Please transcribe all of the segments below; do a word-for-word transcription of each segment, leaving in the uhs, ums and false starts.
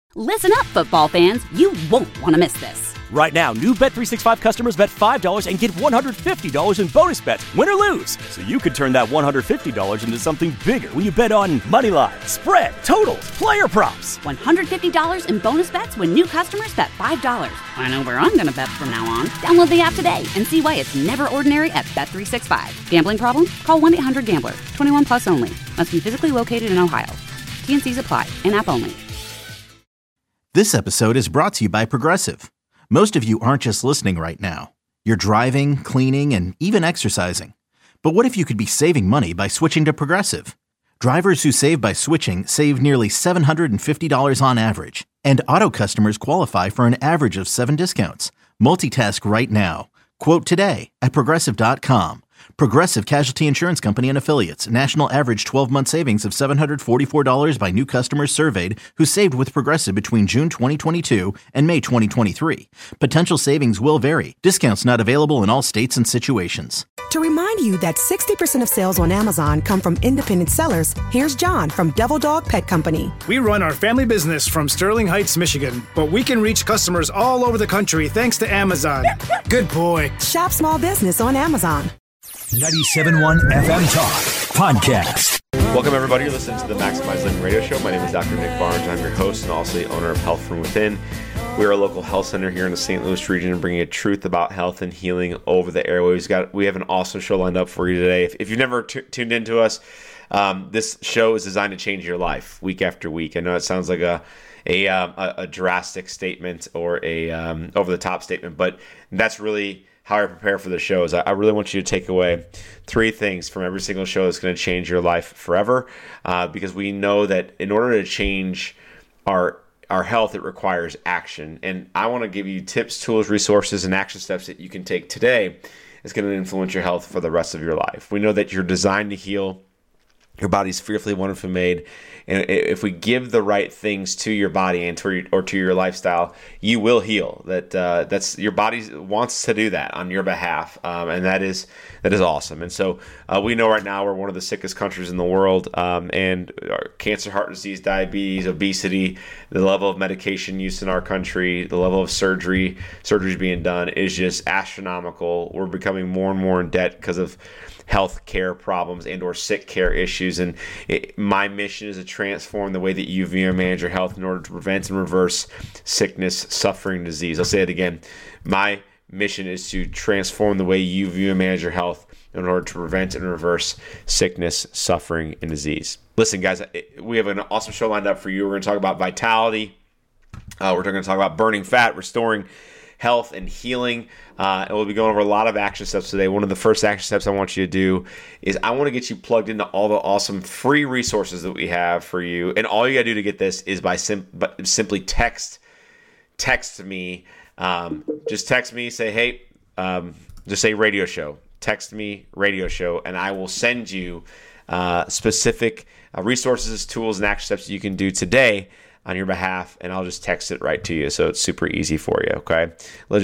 Listen up, football fans. You won't want to miss this. Right now, new Bet three sixty-five customers bet five dollars and get one hundred fifty dollars in bonus bets, win or lose. So you could turn that one hundred fifty dollars into something bigger when you bet on money line, spread, totals, player props. one hundred fifty dollars in bonus bets when new customers bet five dollars. I know where I'm going to bet from now on. Download the app today and see why it's never ordinary at Bet three sixty-five. Gambling problem? Call one eight hundred gambler. twenty-one plus only. Must be physically located in Ohio. T N Cs apply. In-app only. This episode is brought to you by Progressive. Most of you aren't just listening right now. You're driving, cleaning, and even exercising. But what if you could be saving money by switching to Progressive? Drivers who save by switching save nearly seven hundred fifty dollars on average. And auto customers qualify for an average of seven discounts. Multitask right now. Quote today at Progressive dot com. Progressive Casualty Insurance Company and Affiliates. National average twelve-month savings of seven hundred forty-four dollars by new customers surveyed who saved with Progressive between June twenty twenty-two and May twenty twenty-three. Potential savings will vary. Discounts not available in all states and situations. To remind you that sixty percent of sales on Amazon come from independent sellers, here's John from Devil Dog Pet Company. We run our family business from Sterling Heights, Michigan, but we can reach customers all over the country thanks to Amazon. Good boy. Shop small business on Amazon. ninety-seven point one F M Talk Podcast. Welcome, everybody. You're listening to the Maximize Living Radio Show. My name is Doctor Nick Barnes. I'm your host and also the owner of Health From Within. We are a local health center here in the Saint Louis region, bringing you truth about health and healing over the airwaves. Got we have an awesome show lined up for you today. If, if you've never t- tuned into us, um, this show is designed to change your life week after week. I know it sounds like a a um, a, a drastic statement or a um, over the top statement, but that's really how I prepare for the shows. I really want you to take away three things from every single show that's going to change your life forever, uh, because we know that in order to change our our health, it requires action. And I want to give you tips, tools, resources, and action steps that you can take today that's going to influence your health for the rest of your life. We know that you're designed to heal. Your body's fearfully, wonderfully made. And if we give the right things to your body and to your, or to your lifestyle, you will heal. That uh, that's your body wants to do that on your behalf, um, and that is that is awesome. And so uh, we know right now we're one of the sickest countries in the world, um, and our cancer, heart disease, diabetes, obesity, the level of medication use in our country, the level of surgery, surgeries being done is just astronomical. We're becoming more and more in debt because of health care problems and or sick care issues. And it, my mission is to transform the way that you view and manage your health in order to prevent and reverse sickness, suffering, disease. I'll say it again. My mission is to transform the way you view and manage your health in order to prevent and reverse sickness, suffering, and disease. Listen, guys, we have an awesome show lined up for you. We're going to talk about vitality. Uh, we're going to talk about burning fat, restoring health, and healing. Uh, and we'll be going over a lot of action steps today. One of the first action steps I want you to do is I want to get you plugged into all the awesome free resources that we have for you. And all you got to do to get this is by sim- but simply text text me. Um, just text me, say, hey, um, just say radio show. Text me radio show, and I will send you uh, specific uh, resources, tools, and action steps that you can do today on your behalf, and I'll just text it right to you, so it's super easy for you, okay?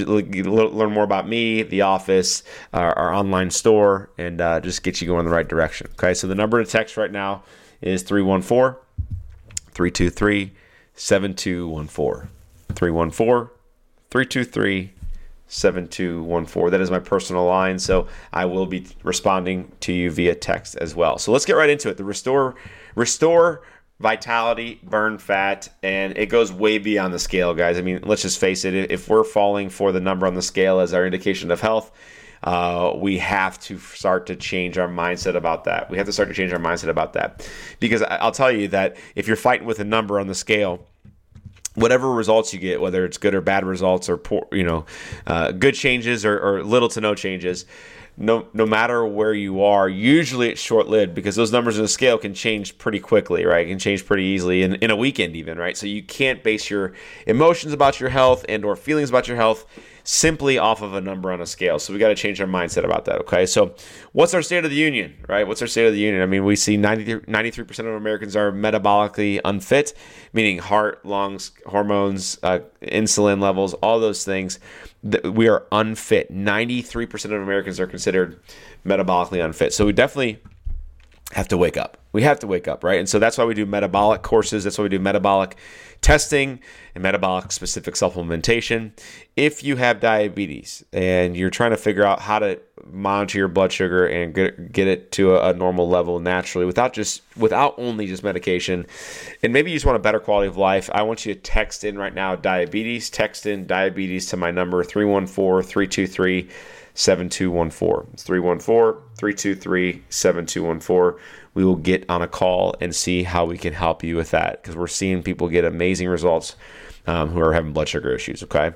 Learn more about me, the office, our, our online store, and uh, just get you going in the right direction, okay? So the number to text right now is three one four, three two three, seven two one four. three one four, three two three, seven two one four. That is my personal line, so I will be responding to you via text as well. So let's get right into it. The Restore, Restore, Vitality, burn fat, and it goes way beyond the scale, guys. I mean, let's just face it. If we're falling for the number on the scale as our indication of health, uh, we have to start to change our mindset about that. We have to start to change our mindset about that. Because I'll tell you that if you're fighting with a number on the scale, whatever results you get, whether it's good or bad results or poor, you know, uh, good changes or, or little to no changes, No, no matter where you are, usually it's short-lived because those numbers on the scale can change pretty quickly, right? It can change pretty easily in, in a weekend even, right? So you can't base your emotions about your health and or feelings about your health simply off of a number on a scale. So we got to change our mindset about that, okay? So what's our state of the union, right? What's our state of the union? I mean, we see ninety, ninety-three percent of Americans are metabolically unfit, meaning heart, lungs, hormones, uh, insulin levels, all those things. We are unfit. ninety-three percent of Americans are considered metabolically unfit. So we definitely have to wake up. We have to wake up, right? And so that's why we do metabolic courses. That's why we do metabolic testing and metabolic specific supplementation. If you have diabetes and you're trying to figure out how to monitor your blood sugar and get, get it to a, a normal level naturally without just without only just medication, and maybe you just want a better quality of life, I want you to text in right now diabetes. Text in diabetes to my number three one four, three two three, seven two one four. It's three one four, three two three, seven two one four. We will get on a call and see how we can help you with that, because we're seeing people get amazing results um, who are having blood sugar issues, okay?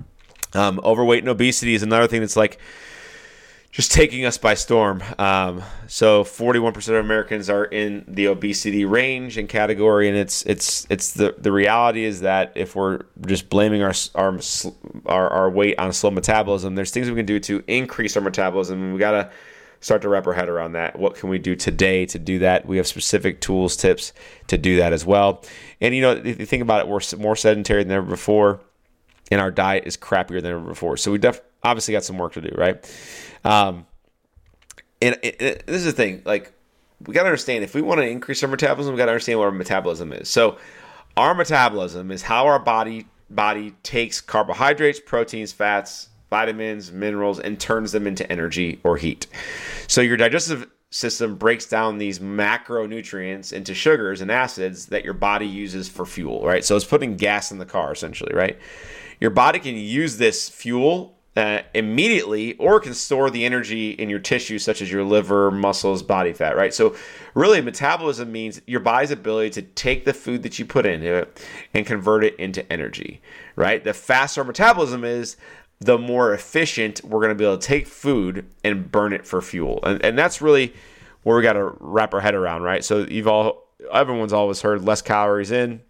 Um, overweight and obesity is another thing that's like just taking us by storm. Um, so forty-one percent of Americans are in the obesity range and category, and it's it's it's the the reality is that if we're just blaming our our our, our weight on slow metabolism, there's things we can do to increase our metabolism, and we got to start to wrap our head around that. What can we do today to do that? We have specific tools, tips to do that as well. And, you know, if you think about it, we're more sedentary than ever before, and our diet is crappier than ever before. So we def- obviously got some work to do, right? Um, and it, it, this is the thing. Like, we got to understand, if we want to increase our metabolism, we got to understand what our metabolism is. So our metabolism is how our body body takes carbohydrates, proteins, fats, vitamins, minerals, and turns them into energy or heat. So your digestive system breaks down these macronutrients into sugars and acids that your body uses for fuel, right? So it's putting gas in the car, essentially, right? Your body can use this fuel uh, immediately, or it can store the energy in your tissues, such as your liver, muscles, body fat, right? So really, metabolism means your body's ability to take the food that you put into it and convert it into energy, right? The faster our metabolism is, the more efficient we're going to be able to take food and burn it for fuel. And, and that's really where we got to wrap our head around, right? So you've all, everyone's always heard less calories in,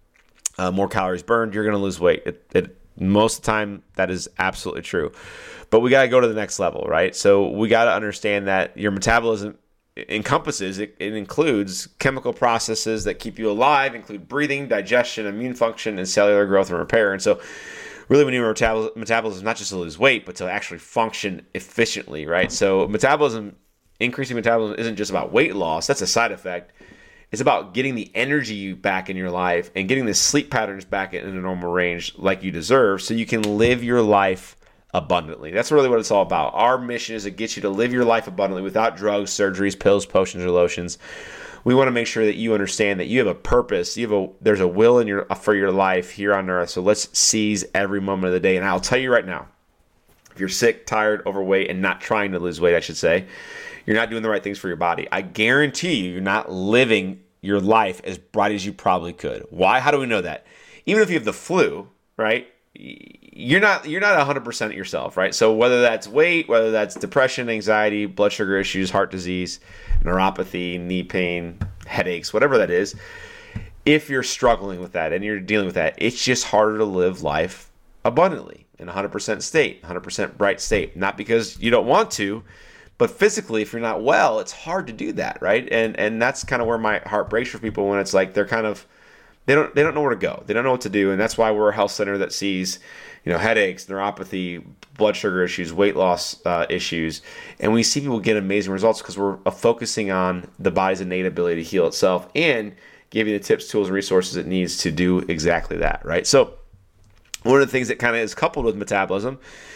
uh, more calories burned, you're going to lose weight. It, it, most of the time, that is absolutely true. But we got to go to the next level, right? So we got to understand that your metabolism encompasses, it, it includes chemical processes that keep you alive, include breathing, digestion, immune function, and cellular growth and repair. And so really, we need our metabol- metabolism not just to lose weight, but to actually function efficiently, right? So metabolism, increasing metabolism isn't just about weight loss. That's a side effect. It's about getting the energy back in your life and getting the sleep patterns back in a normal range like you deserve, so you can live your life abundantly. That's really what it's all about. Our mission is to get you to live your life abundantly without drugs, surgeries, pills, potions, or lotions. We want to make sure that you understand that you have a purpose. You have a there's a will in your for your life here on earth. So let's seize every moment of the day. And I'll tell you right now, if you're sick, tired, overweight, and not trying to lose weight, I should say, you're not doing the right things for your body. I guarantee you, you're not living your life as bright as you probably could. Why? How do we know that? Even if you have the flu, right? You're not you're not one hundred percent yourself, right? So whether that's weight, whether that's depression, anxiety, blood sugar issues, heart disease, neuropathy, knee pain, headaches, whatever that is, if you're struggling with that and you're dealing with that, it's just harder to live life abundantly in one hundred percent state, one hundred percent bright state. Not because you don't want to, but physically, if you're not well, it's hard to do that, right? And and that's kind of where my heart breaks for people, when it's like they're kind of They don't they don't know where to go. They don't know what to do. And that's why we're a health center that sees, you know, headaches, neuropathy, blood sugar issues, weight loss uh, issues. And we see people get amazing results because we're uh, focusing on the body's innate ability to heal itself and giving the tips, tools, and resources it needs to do exactly that, right? So one of the things that kind of is coupled with metabolism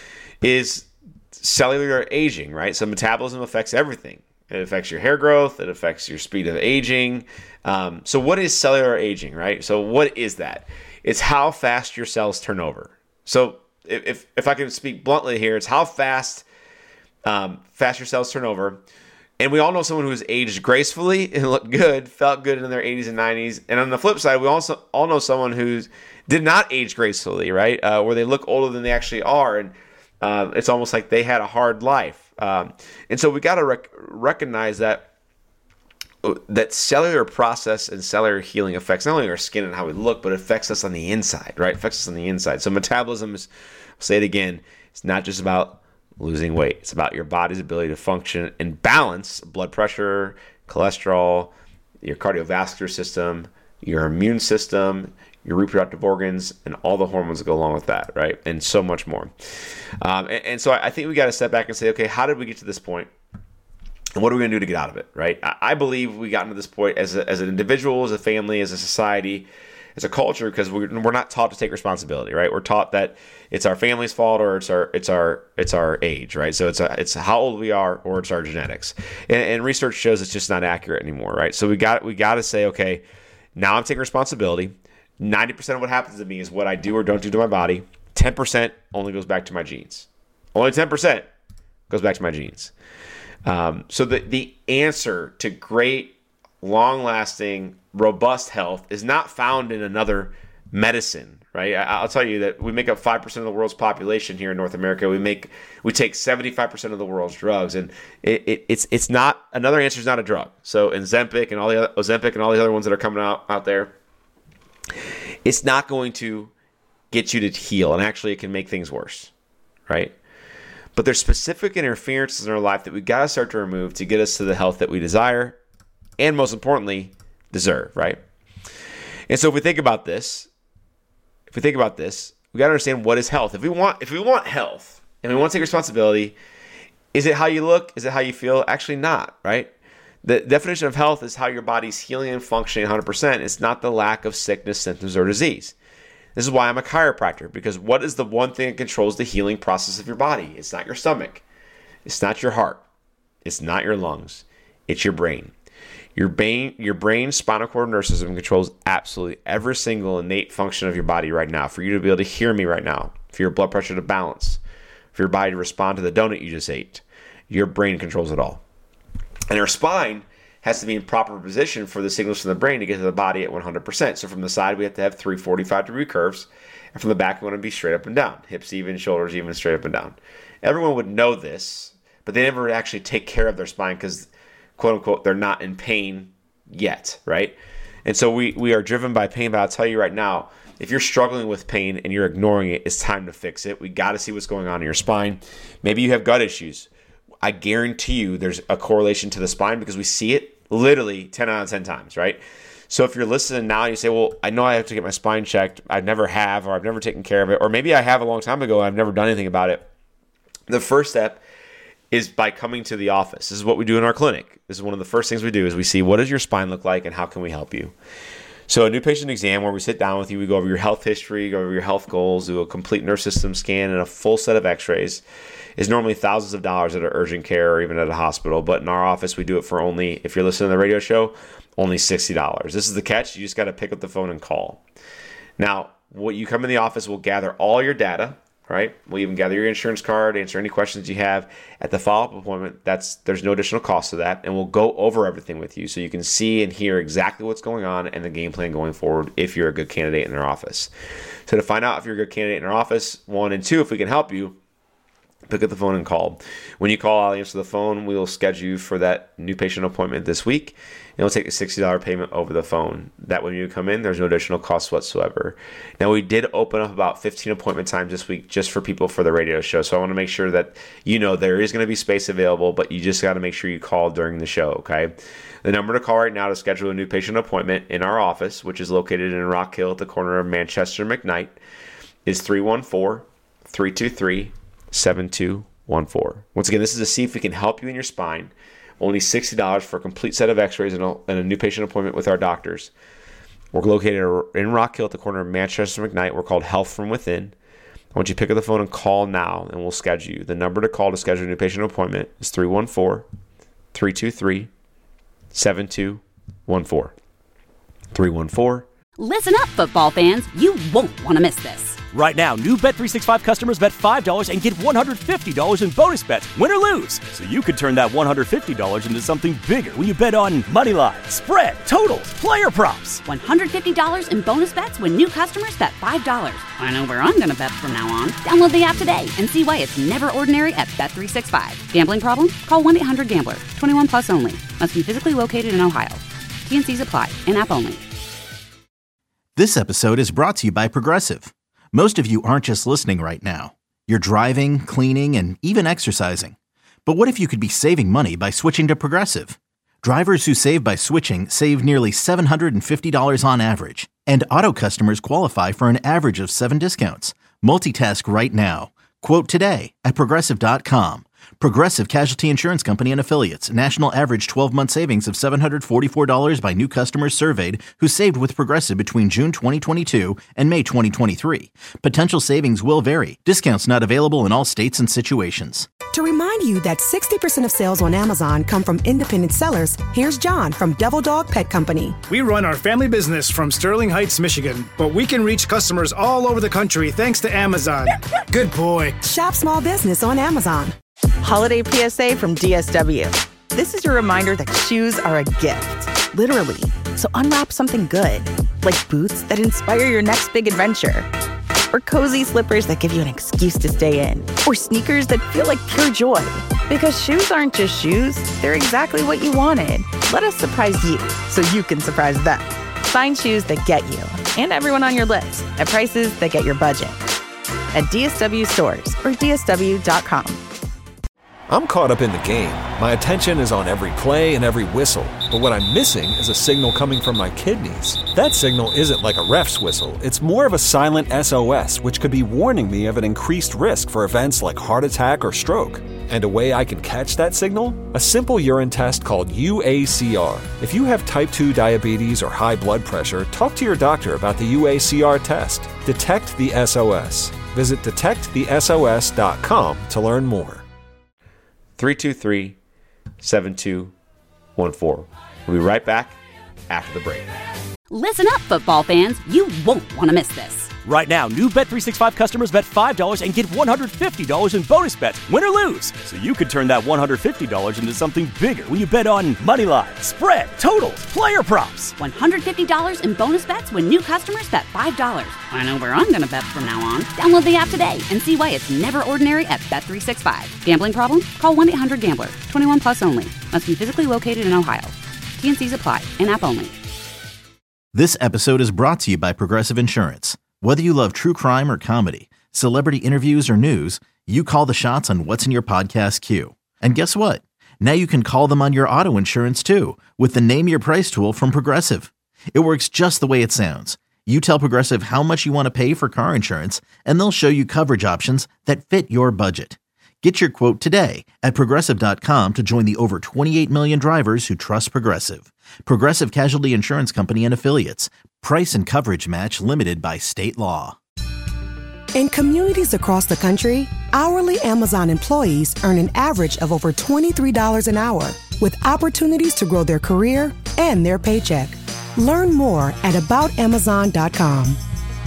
is cellular aging, right? So metabolism affects everything. It affects your hair growth. It affects your speed of aging. Um, so what is cellular aging, right? So what is that? It's how fast your cells turn over. So if if I can speak bluntly here, it's how fast um, fast your cells turn over. And we all know someone who has aged gracefully and looked good, felt good in their eighties and nineties. And on the flip side, we also all know someone who did not age gracefully, right? Uh, where they look older than they actually are. And uh, it's almost like they had a hard life. Um, and so we got to rec- recognize that that cellular process and cellular healing affects not only our skin and how we look, but it affects us on the inside, right? It affects us on the inside. So metabolism is, I'll say it again, it's not just about losing weight. It's about your body's ability to function and balance blood pressure, cholesterol, your cardiovascular system, your immune system, your reproductive organs, and all the hormones that go along with that, right? And so much more. Um, and, and so I think we got to step back and say, okay, how did we get to this point? And what are we going to do to get out of it, right? I believe we got to this point as, a, as an individual, as a family, as a society, as a culture, because we're, we're not taught to take responsibility, right? We're taught that it's our family's fault or it's our it's our it's our age, right? So it's a, it's how old we are or it's our genetics, and, and research shows it's just not accurate anymore, right? So we got we got to say, okay, now I'm taking responsibility. ninety percent of what happens to me is what I do or don't do to my body. ten percent only goes back to my genes. Only ten percent goes back to my genes. Um, so the, the answer to great, long-lasting, robust health is not found in another medicine, right? I, I'll tell you that we make up five percent of the world's population here in North America. We make we take seventy-five percent of the world's drugs, and it, it, it's it's not another answer is not a drug. So Ozempic and all the other, Ozempic and all the other ones that are coming out out there, it's not going to get you to heal, and actually it can make things worse, right? But there's specific interferences in our life that we've got to start to remove to get us to the health that we desire and, most importantly, deserve, right? And so if we think about this, if we think about this, we got to understand what is health. If we want if we want health and we want to take responsibility, is it how you look? Is it how you feel? Actually not, right? The definition of health is how your body's healing and functioning one hundred percent. It's not the lack of sickness, symptoms, or disease. This is why I'm a chiropractor, because what is the one thing that controls the healing process of your body? It's not your stomach. It's not your heart. It's not your lungs. It's your brain. Your brain, your brain, spinal cord, nervous system controls absolutely every single innate function of your body right now. For you to be able to hear me right now, for your blood pressure to balance, for your body to respond to the donut you just ate, your brain controls it all. And our spine has to be in proper position for the signals from the brain to get to the body at one hundred percent. So from the side, we have to have three forty-five degree curves. And from the back, we want to be straight up and down. Hips even, shoulders even, straight up and down. Everyone would know this, but they never actually take care of their spine because, quote unquote, they're not in pain yet, right? And so we, we are driven by pain, but I'll tell you right now, if you're struggling with pain and you're ignoring it, it's time to fix it. We got to see what's going on in your spine. Maybe you have gut issues. I guarantee you there's a correlation to the spine because we see it literally ten out of ten times, right? So if you're listening now and you say, well, I know I have to get my spine checked. I never have, or I've never taken care of it, or maybe I have a long time ago and I've never done anything about it. The first step is by coming to the office. This is what we do in our clinic. This is one of the first things we do is we see what does your spine look like and how can we help you. So a new patient exam where we sit down with you, we go over your health history, go over your health goals, do a complete nerve system scan and a full set of x-rays is normally thousands of dollars at an urgent care or even at a hospital. But in our office, we do it for only, if you're listening to the radio show, only sixty dollars. This is the catch. You just got to pick up the phone and call. Now, what you come in the office, we'll gather all your data, right? We'll even gather your insurance card, answer any questions you have. At the follow-up appointment, that's there's no additional cost to that, and we'll go over everything with you so you can see and hear exactly what's going on and the game plan going forward if you're a good candidate in our office. So to find out if you're a good candidate in our office, one, and two, if we can help you, pick up the phone and call. When you call, I'll answer the phone. We will schedule you for that new patient appointment this week. And we'll take a sixty dollars payment over the phone. That when you come in, there's no additional cost whatsoever. Now, we did open up about fifteen appointment times this week just for people for the radio show. So I want to make sure that you know there is going to be space available, but you just got to make sure you call during the show, okay? The number to call right now to schedule a new patient appointment in our office, which is located in Rock Hill at the corner of Manchester and McKnight, is three one four, three two three, seven two one four. Once again, this is to see if we can help you in your spine. Only sixty dollars for a complete set of x-rays and a, and a new patient appointment with our doctors. We're located in Rock Hill at the corner of Manchester and McKnight. We're called Health From Within. I want you to pick up the phone and call now, and we'll schedule you. The number to call to schedule a new patient appointment is three one four, three two three, seven two one four. three one four. Listen up, football fans. You won't want to miss this. Right now, new Bet three sixty-five customers bet five dollars and get one hundred fifty dollars in bonus bets, win or lose. So you could turn that one hundred fifty dollars into something bigger when you bet on money line, spread, totals, player props. one hundred fifty dollars in bonus bets when new customers bet five dollars. I know where I'm going to bet from now on. Download the app today and see why it's never ordinary at Bet three sixty-five. Gambling problem? Call one eight hundred gambler. twenty-one plus only. Must be physically located in Ohio. T and C's apply. In-app only. This episode is brought to you by Progressive. Most of you aren't just listening right now. You're driving, cleaning, and even exercising. But what if you could be saving money by switching to Progressive? Drivers who save by switching save nearly seven hundred fifty dollars on average. And auto customers qualify for an average of seven discounts. Multitask right now. Quote today at Progressive dot com. Progressive Casualty Insurance Company and Affiliates. National average twelve-month savings of seven hundred forty-four dollars by new customers surveyed who saved with Progressive between June twenty twenty-two and May twenty twenty-three. Potential savings will vary. Discounts not available in all states and situations. To remind you that sixty percent of sales on Amazon come from independent sellers, here's John from Devil Dog Pet Company. We run our family business from Sterling Heights, Michigan, but we can reach customers all over the country thanks to Amazon. Good boy. Shop small business on Amazon. Holiday P S A from D S W. This is your reminder that shoes are a gift, literally. So unwrap something good, like boots that inspire your next big adventure, or cozy slippers that give you an excuse to stay in, or sneakers that feel like pure joy. Because shoes aren't just shoes, they're exactly what you wanted. Let us surprise you so you can surprise them. Find shoes that get you and everyone on your list at prices that get your budget at D S W stores or D S W dot com. I'm caught up in the game. My attention is on every play and every whistle. But what I'm missing is a signal coming from my kidneys. That signal isn't like a ref's whistle. It's more of a silent S O S, which could be warning me of an increased risk for events like heart attack or stroke. And a way I can catch that signal? A simple urine test called U A C R. If you have type two diabetes or high blood pressure, talk to your doctor about the U A C R test. Detect the S O S. Visit detect the S O S dot com to learn more. three two three, seven two one four. We'll be right back after the break. Listen up, football fans. You won't want to miss this. Right now, new Bet three sixty-five customers bet five dollars and get one hundred fifty dollars in bonus bets, win or lose. So you could turn that one hundred fifty dollars into something bigger when you bet on money line, spread, totals, player props. one hundred fifty dollars in bonus bets when new customers bet five dollars. I know where I'm going to bet from now on. Download the app today and see why it's never ordinary at Bet three sixty-five. Gambling problem? Call one eight hundred gambler. twenty-one plus only. Must be physically located in Ohio. T and C's apply. In-app only. This episode is brought to you by Progressive Insurance. Whether you love true crime or comedy, celebrity interviews or news, you call the shots on what's in your podcast queue. And guess what? Now you can call them on your auto insurance too with the Name Your Price tool from Progressive. It works just the way it sounds. You tell Progressive how much you want to pay for car insurance, and they'll show you coverage options that fit your budget. Get your quote today at Progressive dot com to join the over twenty-eight million drivers who trust Progressive. Progressive Casualty Insurance Company and Affiliates. Price and coverage match limited by state law. In communities across the country, hourly Amazon employees earn an average of over twenty-three dollars an hour, with opportunities to grow their career and their paycheck. Learn more at about amazon dot com.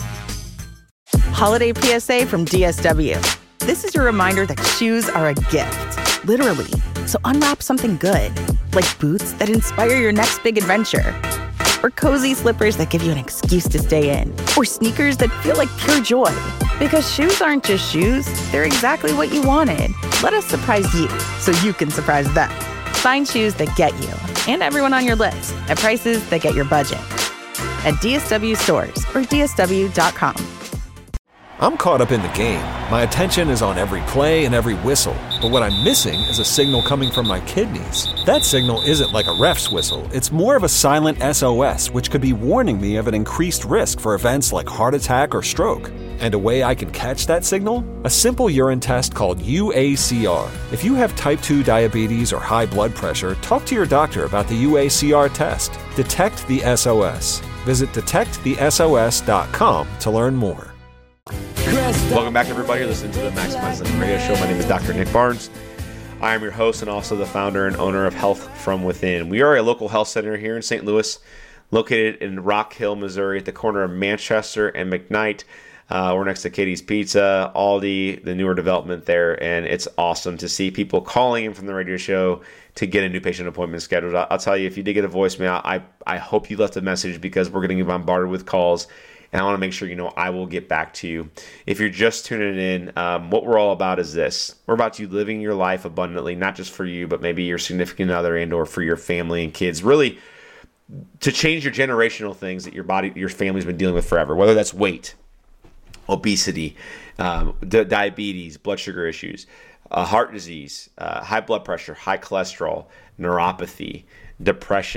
Holiday P S A from D S W. This is your reminder that shoes are a gift, literally. So unwrap something good, like boots that inspire your next big adventure, or cozy slippers that give you an excuse to stay in, or sneakers that feel like pure joy. Because shoes aren't just shoes, they're exactly what you wanted. Let us surprise you so you can surprise them. Find shoes that get you and everyone on your list at prices that get your budget at D S W stores or D S W dot com. I'm caught up in the game. My attention is on every play and every whistle. But what I'm missing is a signal coming from my kidneys. That signal isn't like a ref's whistle. It's more of a silent S O S, which could be warning me of an increased risk for events like heart attack or stroke. And a way I can catch that signal? A simple urine test called U A C R. If you have type two diabetes or high blood pressure, talk to your doctor about the U A C R test. Detect the S O S. Visit detect the S O S dot com to learn more. Welcome back, everybody. You're listening to the Maximize Living Radio Show. My name is Doctor Nick Barnes. I am your host and also the founder and owner of Health From Within. We are a local health center here in Saint Louis, located in Rock Hill, Missouri, at the corner of Manchester and McKnight. Uh, we're next to Katie's Pizza, Aldi, the newer development there, and it's awesome to see people calling in from the radio show to get a new patient appointment scheduled. I'll, I'll tell you, if you did get a voicemail, I, I hope you left a message because we're getting bombarded with calls. And I want to make sure you know I will get back to you. If you're just tuning in, um, what we're all about is this. We're about you living your life abundantly, not just for you, but maybe your significant other and or for your family and kids. Really, to change your generational things that your body, your family's been dealing with forever, whether that's weight, obesity, um, di- diabetes, blood sugar issues, uh, heart disease, uh, high blood pressure, high cholesterol, neuropathy, depression,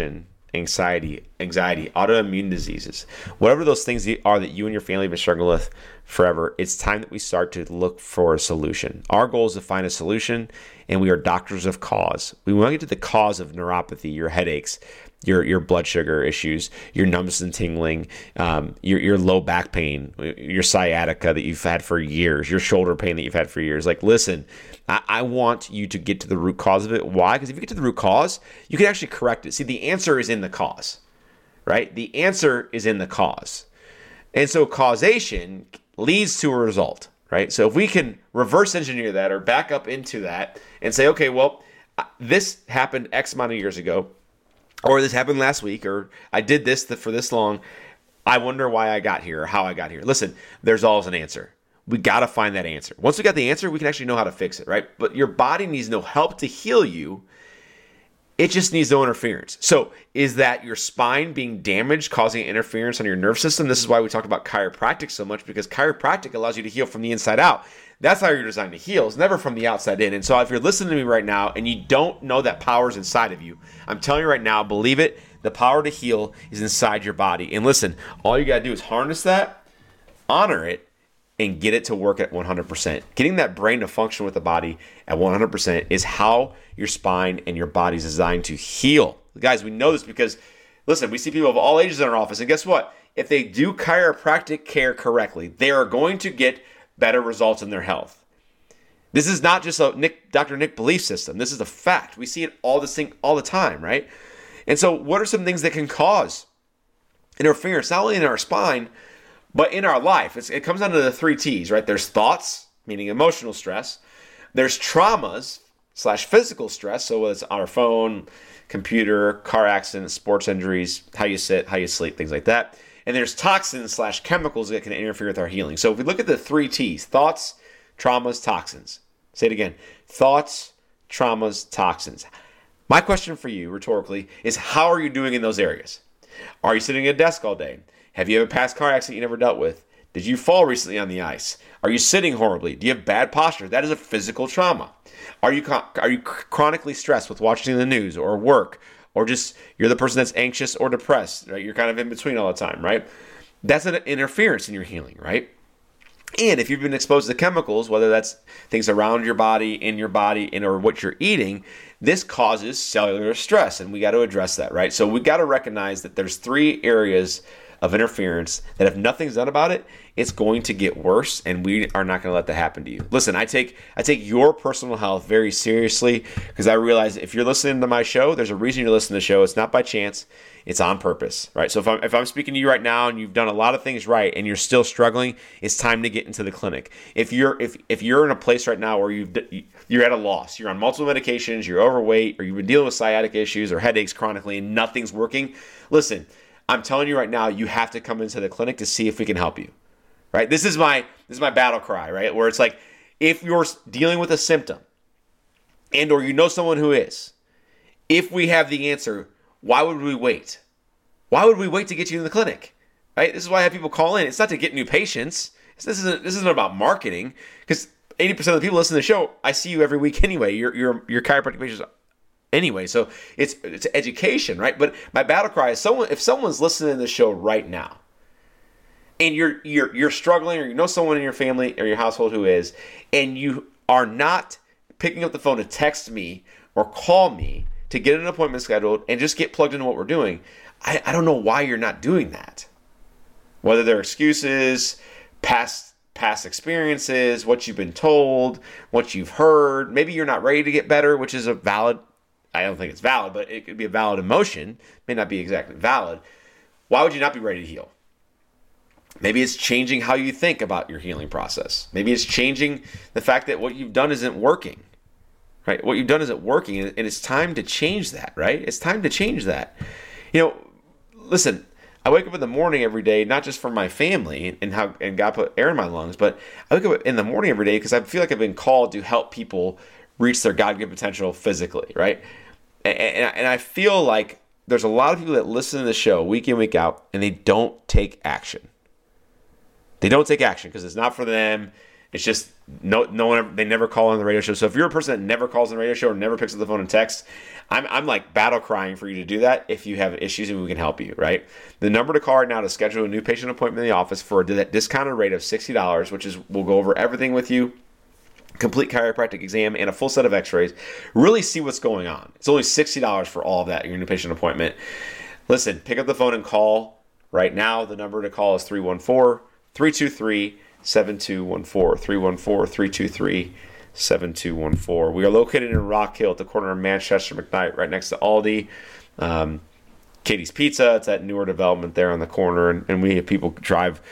anxiety, anxiety, autoimmune diseases, whatever those things are that you and your family have been struggling with forever, it's time that we start to look for a solution. Our goal is to find a solution, and we are doctors of cause. We want to get to the cause of neuropathy, your headaches, your your blood sugar issues, your numbness and tingling, um, your your low back pain, your sciatica that you've had for years, your shoulder pain that you've had for years. Like, listen, I, I want you to get to the root cause of it. Why? Because if you get to the root cause, you can actually correct it. See, the answer is in the cause, right? The answer is in the cause. And so causation leads to a result, right? So if we can reverse engineer that or back up into that and say, okay, well, this happened X amount of years ago, or this happened last week, or I did this for this long, I wonder why I got here or how I got here. Listen, there's always an answer. We got to find that answer. Once we got the answer, we can actually know how to fix it, right? But your body needs no help to heal you. It just needs no interference. So is that your spine being damaged, causing interference on your nerve system? This is why we talk about chiropractic so much, because chiropractic allows you to heal from the inside out. That's how you're designed to heal. It's never from the outside in. And so if you're listening to me right now and you don't know that power is inside of you, I'm telling you right now, believe it, the power to heal is inside your body. And listen, all you got to do is harness that, honor it, and get it to work at one hundred percent. Getting that brain to function with the body at one hundred percent is how your spine and your body is designed to heal. Guys, we know this because, listen, we see people of all ages in our office, and guess what? If they do chiropractic care correctly, they are going to get better results in their health. This is not just a Nick, Doctor Nick belief system. This is a fact. We see it all this thing all the time, right? And so what are some things that can cause interference, not only in our spine, but in our life? It's, it comes down to the three T's, right? There's thoughts, meaning emotional stress. There's traumas slash physical stress. So whether it's on our phone, computer, car accidents, sports injuries, how you sit, how you sleep, things like that. And there's toxins slash chemicals that can interfere with our healing. So if we look at the three T's, thoughts, traumas, toxins. Say it again. Thoughts, traumas, toxins. My question for you, rhetorically, is how are you doing in those areas? Are you sitting at a desk all day? Have you ever passed a car accident you never dealt with? Did you fall recently on the ice? Are you sitting horribly? Do you have bad posture? That is a physical trauma. Are you are you chronically stressed with watching the news or work? Or just you're the person that's anxious or depressed, right? You're kind of in between all the time, right? That's an interference in your healing, right? And if you've been exposed to chemicals, whether that's things around your body, in your body, and or what you're eating, this causes cellular stress, and we got to address that, right? So we got to recognize that there's three areas of interference that if nothing's done about it, it's going to get worse, and we are not going to let that happen to you. Listen, I take I take your personal health very seriously because I realize if you're listening to my show, there's a reason you're listening to the show. It's not by chance. It's on purpose, right? So if I'm, if I'm speaking to you right now and you've done a lot of things right and you're still struggling, it's time to get into the clinic. If you're if if you're in a place right now where you've you're at a loss, you're on multiple medications, you're overweight, or you've been dealing with sciatic issues or headaches chronically and nothing's working, listen, I'm telling you right now, you have to come into the clinic to see if we can help you, right? This is my this is my battle cry, right? Where it's like, if you're dealing with a symptom and or you know someone who is, if we have the answer, why would we wait? Why would we wait to get you in the clinic, right? This is why I have people call in. It's not to get new patients. This isn't this isn't about marketing, because eighty percent of the people listening to the show, I see you every week anyway. You're you're you're chiropractic patients anyway, so it's it's education, right? But my battle cry is someone if someone's listening to the show right now, and you're you're you're struggling, or you know someone in your family or your household who is, and you are not picking up the phone to text me or call me to get an appointment scheduled and just get plugged into what we're doing, I, I don't know why you're not doing that. Whether they're excuses, past past experiences, what you've been told, what you've heard, maybe you're not ready to get better, which is a valid, I don't think it's valid, but it could be a valid emotion, may not be exactly valid. Why would you not be ready to heal? Maybe it's changing how you think about your healing process. Maybe it's changing the fact that what you've done isn't working. Right? What you've done isn't working, and it's time to change that, right? It's time to change that. You know, listen, I wake up in the morning every day, not just for my family and how and God put air in my lungs, but I wake up in the morning every day because I feel like I've been called to help people reach their God-given potential physically, right? And, and, and I feel like there's a lot of people that listen to the show week in, week out, and they don't take action. They don't take action because it's not for them. It's just no no one ever, they never call on the radio show. So if you're a person that never calls on the radio show or never picks up the phone and texts, I'm I'm like battle crying for you to do that if you have issues and we can help you, right? The number to call right now to schedule a new patient appointment in the office for a discounted rate of sixty dollars, which is we'll go over everything with you, complete chiropractic exam and a full set of x-rays, really see what's going on. It's only sixty dollars for all of that, your new patient appointment. Listen, pick up the phone and call right now. The number to call is three one four, three two three, seven two one four, three one four, three two three, seven two one four. We are located in Rock Hill at the corner of Manchester McKnight, right next to Aldi. Um, Katie's Pizza, it's that newer development there on the corner, and, and we have people drive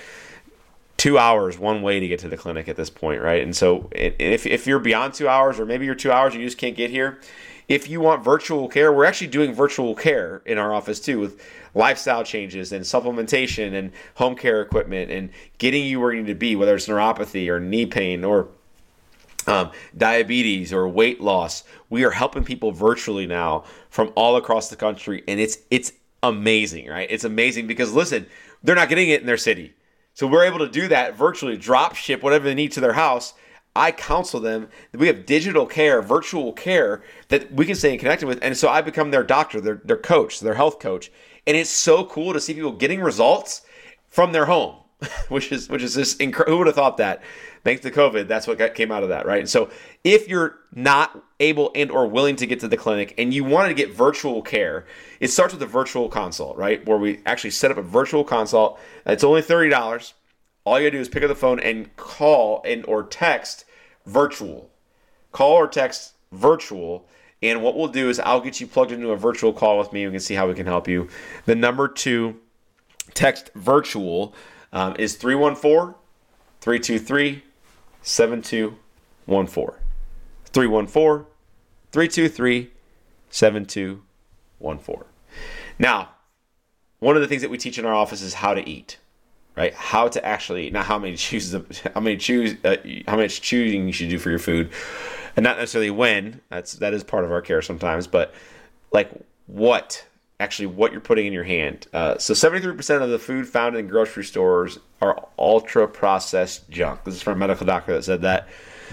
two hours one way to get to the clinic at this point, right? And so if, if you're beyond two hours or maybe you're two hours and you just can't get here, if you want virtual care, we're actually doing virtual care in our office too, with lifestyle changes and supplementation and home care equipment and getting you where you need to be, whether it's neuropathy or knee pain or um, diabetes or weight loss. We are helping people virtually now from all across the country, and it's it's amazing, right? It's amazing because, listen, they're not getting it in their city. So we're able to do that virtually, drop ship whatever they need to their house. I counsel them. We have digital care, virtual care that we can stay connected with. And so I become their doctor, their, their coach, their health coach. And it's so cool to see people getting results from their home, which is which is just incredible. Who would have thought that? Thanks to COVID, that's what got, came out of that, right? And so if you're not able and or willing to get to the clinic and you wanted to get virtual care, it starts with a virtual consult, right? Where we actually set up a virtual consult. It's only thirty dollars. All you gotta do is pick up the phone and call and or text virtual. Call or text virtual. And what we'll do is I'll get you plugged into a virtual call with me. We can see how we can help you. The number to text virtual um, is three one four, three two three, seven two one four. three one four, three two three, seven two one four. Now, one of the things that we teach in our office is how to eat. Right? How to actually, not how many chooses, how many choose, uh, how much choosing you should do for your food, and not necessarily when. That's that is part of our care sometimes, but like what actually what you're putting in your hand. Uh, so seventy-three percent of the food found in grocery stores are ultra processed junk. This is from a medical doctor that said that.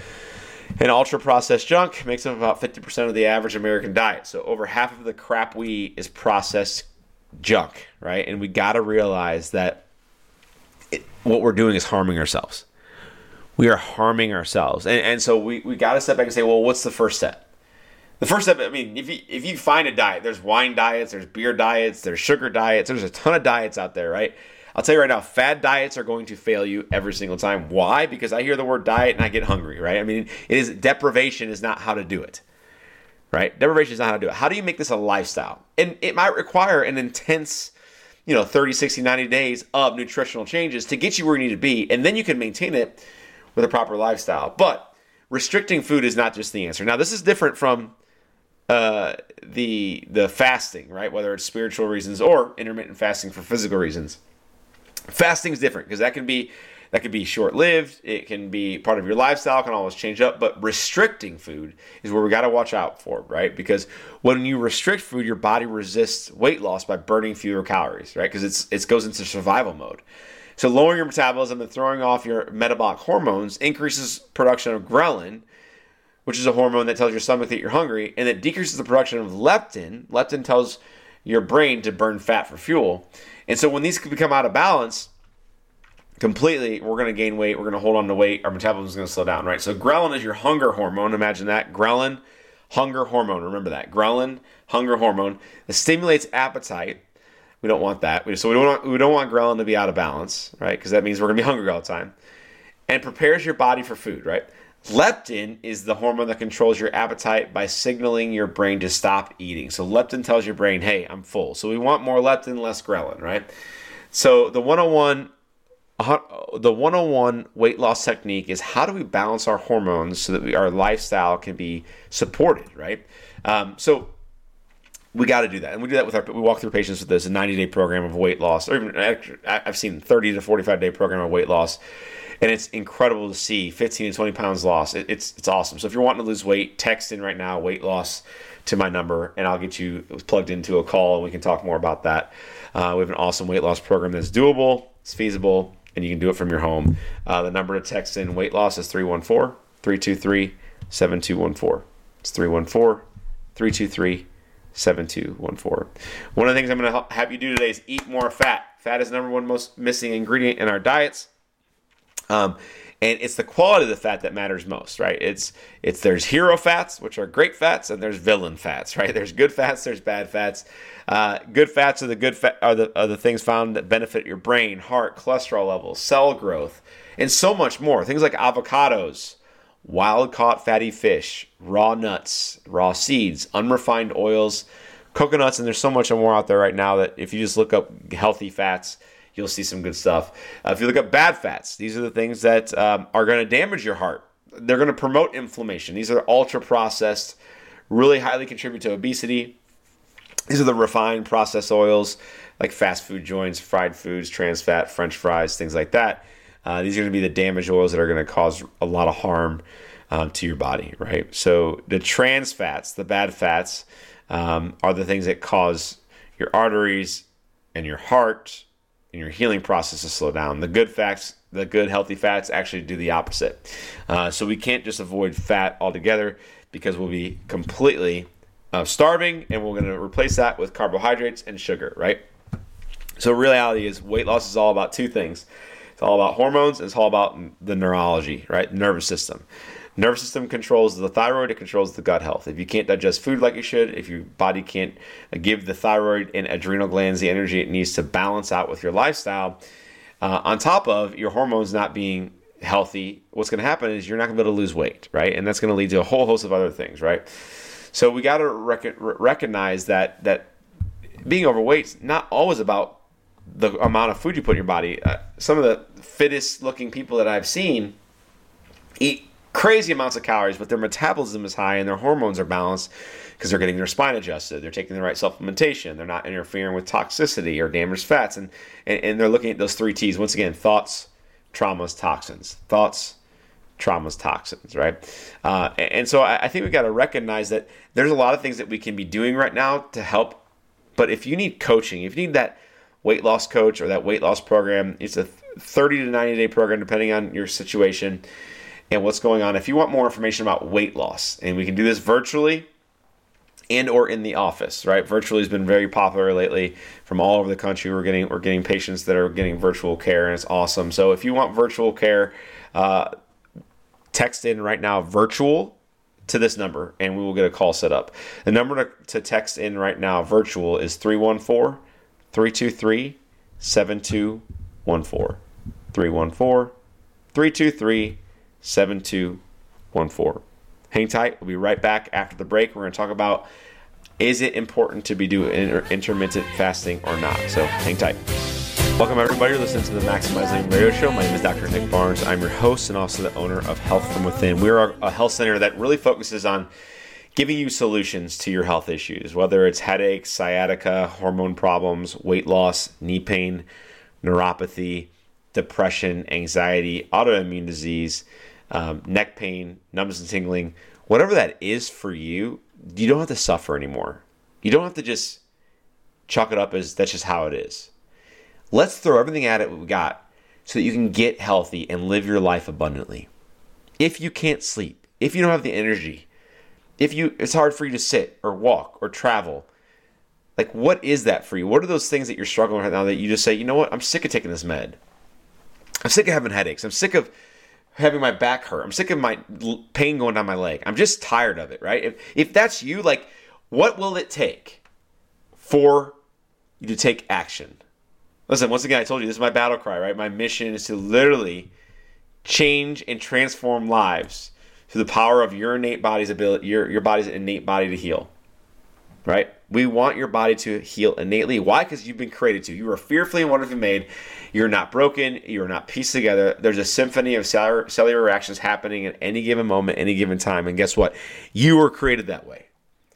And ultra processed junk makes up about fifty percent of the average American diet. So over half of the crap we eat is processed junk, right? And we got to realize that It, what we're doing is harming ourselves. We are harming ourselves. And, and so we, we got to step back and say, well, what's the first step? The first step, I mean, if you, if you find a diet, there's wine diets, there's beer diets, there's sugar diets, there's a ton of diets out there, right? I'll tell you right now, fad diets are going to fail you every single time. Why? Because I hear the word diet and I get hungry, right? I mean, it is deprivation is not how to do it, right? Deprivation is not how to do it. How do you make this a lifestyle? And it might require an intense you know, thirty, sixty, ninety days of nutritional changes to get you where you need to be. And then you can maintain it with a proper lifestyle. But restricting food is not just the answer. Now, this is different from uh, the the fasting, right? Whether it's spiritual reasons or intermittent fasting for physical reasons. Fasting is different because that can be that can be short-lived. It can be part of your lifestyle, can always change up. But restricting food is where we got to watch out for, right? Because when you restrict food, your body resists weight loss by burning fewer calories, right? Because it's it goes into survival mode. So lowering your metabolism and throwing off your metabolic hormones increases production of ghrelin, which is a hormone that tells your stomach that you're hungry, and it decreases the production of leptin. Leptin tells your brain to burn fat for fuel. And so when these become out of balance completely, we're going to gain weight, we're going to hold on to weight, our metabolism is going to slow down, right? So ghrelin is your hunger hormone. Imagine that. Ghrelin, hunger hormone. Remember that. Ghrelin, hunger hormone. It stimulates appetite. We don't want that. So we don't want, we don't want ghrelin to be out of balance, right? Because that means we're going to be hungry all the time. And prepares your body for food, right? Leptin is the hormone that controls your appetite by signaling your brain to stop eating. So leptin tells your brain, hey, I'm full. So we want more leptin, less ghrelin, right? So the one oh one The one oh one weight loss technique is how do we balance our hormones so that we, our lifestyle can be supported, right? Um, so we got to do that, and we do that with our. We walk through patients with this a ninety-day program of weight loss, or even I've seen thirty to forty-five day program of weight loss, and it's incredible to see fifteen to twenty pounds lost. It, it's it's awesome. So if you're wanting to lose weight, text in right now weight loss to my number, and I'll get you plugged into a call, and we can talk more about that. Uh, we have an awesome weight loss program that's doable, it's feasible. and you can do it from your home. Uh, the number to text in weight loss is three one four, three two three, seven two one four. It's three one four, three two three, seven two one four. One of the things I'm going to have you do today is eat more fat. Fat is the number one most missing ingredient in our diets. Um, and it's the quality of the fat that matters most, right? It's it's there's hero fats, which are great fats, and there's villain fats, right? There's good fats, there's bad fats. Uh, good fats are the good fat are the are the things found that benefit your brain, heart, cholesterol levels, cell growth, and so much more. Things like avocados, wild-caught fatty fish, raw nuts, raw seeds, unrefined oils, coconuts, and there's so much more out there right now that if you just look up healthy fats, you'll see some good stuff. Uh, if you look up bad fats, these are the things that um, are going to damage your heart. They're going to promote inflammation. These are ultra-processed, really highly contribute to obesity. These are the refined processed oils like fast food joints, fried foods, trans fat, French fries, things like that. Uh, these are going to be the damaged oils that are going to cause a lot of harm um, to your body, right? So the trans fats, the bad fats, um, are the things that cause your arteries and your heart and your healing process to slow down. The good fats, the good healthy fats actually do the opposite. Uh, so we can't just avoid fat altogether because we'll be completely uh, starving, and we're going to replace that with carbohydrates and sugar, right? So reality is weight loss is all about two things. It's all about hormones, and it's all about the neurology, right? Nervous system. Nervous system controls the thyroid, it controls the gut health. If you can't digest food like you should, if your body can't give the thyroid and adrenal glands the energy it needs to balance out with your lifestyle, uh, on top of your hormones not being healthy, what's going to happen is you're not going to be able to lose weight, right? And that's going to lead to a whole host of other things, right? So we got to rec- recognize that that being overweight is not always about the amount of food you put in your body. Uh, some of the fittest looking people that I've seen eat crazy amounts of calories, but their metabolism is high and their hormones are balanced because they're getting their spine adjusted. They're taking the right supplementation. They're not interfering with toxicity or damaged fats. And, and, and they're looking at those three T's. Once again, thoughts, traumas, toxins. Thoughts, traumas, toxins, right? Uh, and, and so I, I think we got to recognize that there's a lot of things that we can be doing right now to help. But if you need coaching, if you need that weight loss coach or that weight loss program, it's a thirty to ninety day program depending on your situation and what's going on. If you want more information about weight loss, and we can do this virtually and or in the office, right? Virtually has been very popular lately from all over the country. We're getting we're getting patients that are getting virtual care, and it's awesome. So if you want virtual care, uh, text in right now virtual to this number, and we will get a call set up. The number to, to text in right now virtual is three one four, three two three, seven two one four. three one four, three two three, seven two one four. Hang tight. We'll be right back after the break. We're going to talk about, is it important to be doing inter- intermittent fasting or not? So hang tight. Welcome everybody. You're listening to the Maximizing Radio Show. My name is Doctor Nick Barnes. I'm your host and also the owner of Health From Within. We're a health center that really focuses on giving you solutions to your health issues, whether it's headaches, sciatica, hormone problems, weight loss, knee pain, neuropathy, depression, anxiety, autoimmune disease, um, neck pain, numbness and tingling, whatever that is for you, you don't have to suffer anymore. You don't have to just chalk it up as that's just how it is. Let's throw everything at it we got so that you can get healthy and live your life abundantly. If you can't sleep, if you don't have the energy, if you it's hard for you to sit or walk or travel, like what is that for you? What are those things that you're struggling with right now that you just say, you know what, I'm sick of taking this med. I'm sick of having headaches. I'm sick of having my back hurt. I'm sick of my pain going down my leg. I'm just tired of it, right? If if that's you, like, what will it take for you to take action? Listen, once again, I told you, this is my battle cry, right? My mission is to literally change and transform lives through the power of your innate body's ability, your, your body's innate body to heal, right? We want your body to heal innately. Why? Because you've been created to. You are fearfully and wonderfully made. You're not broken. You're not pieced together. There's a symphony of cellular, cellular reactions happening at any given moment, any given time. And guess what? You were created that way.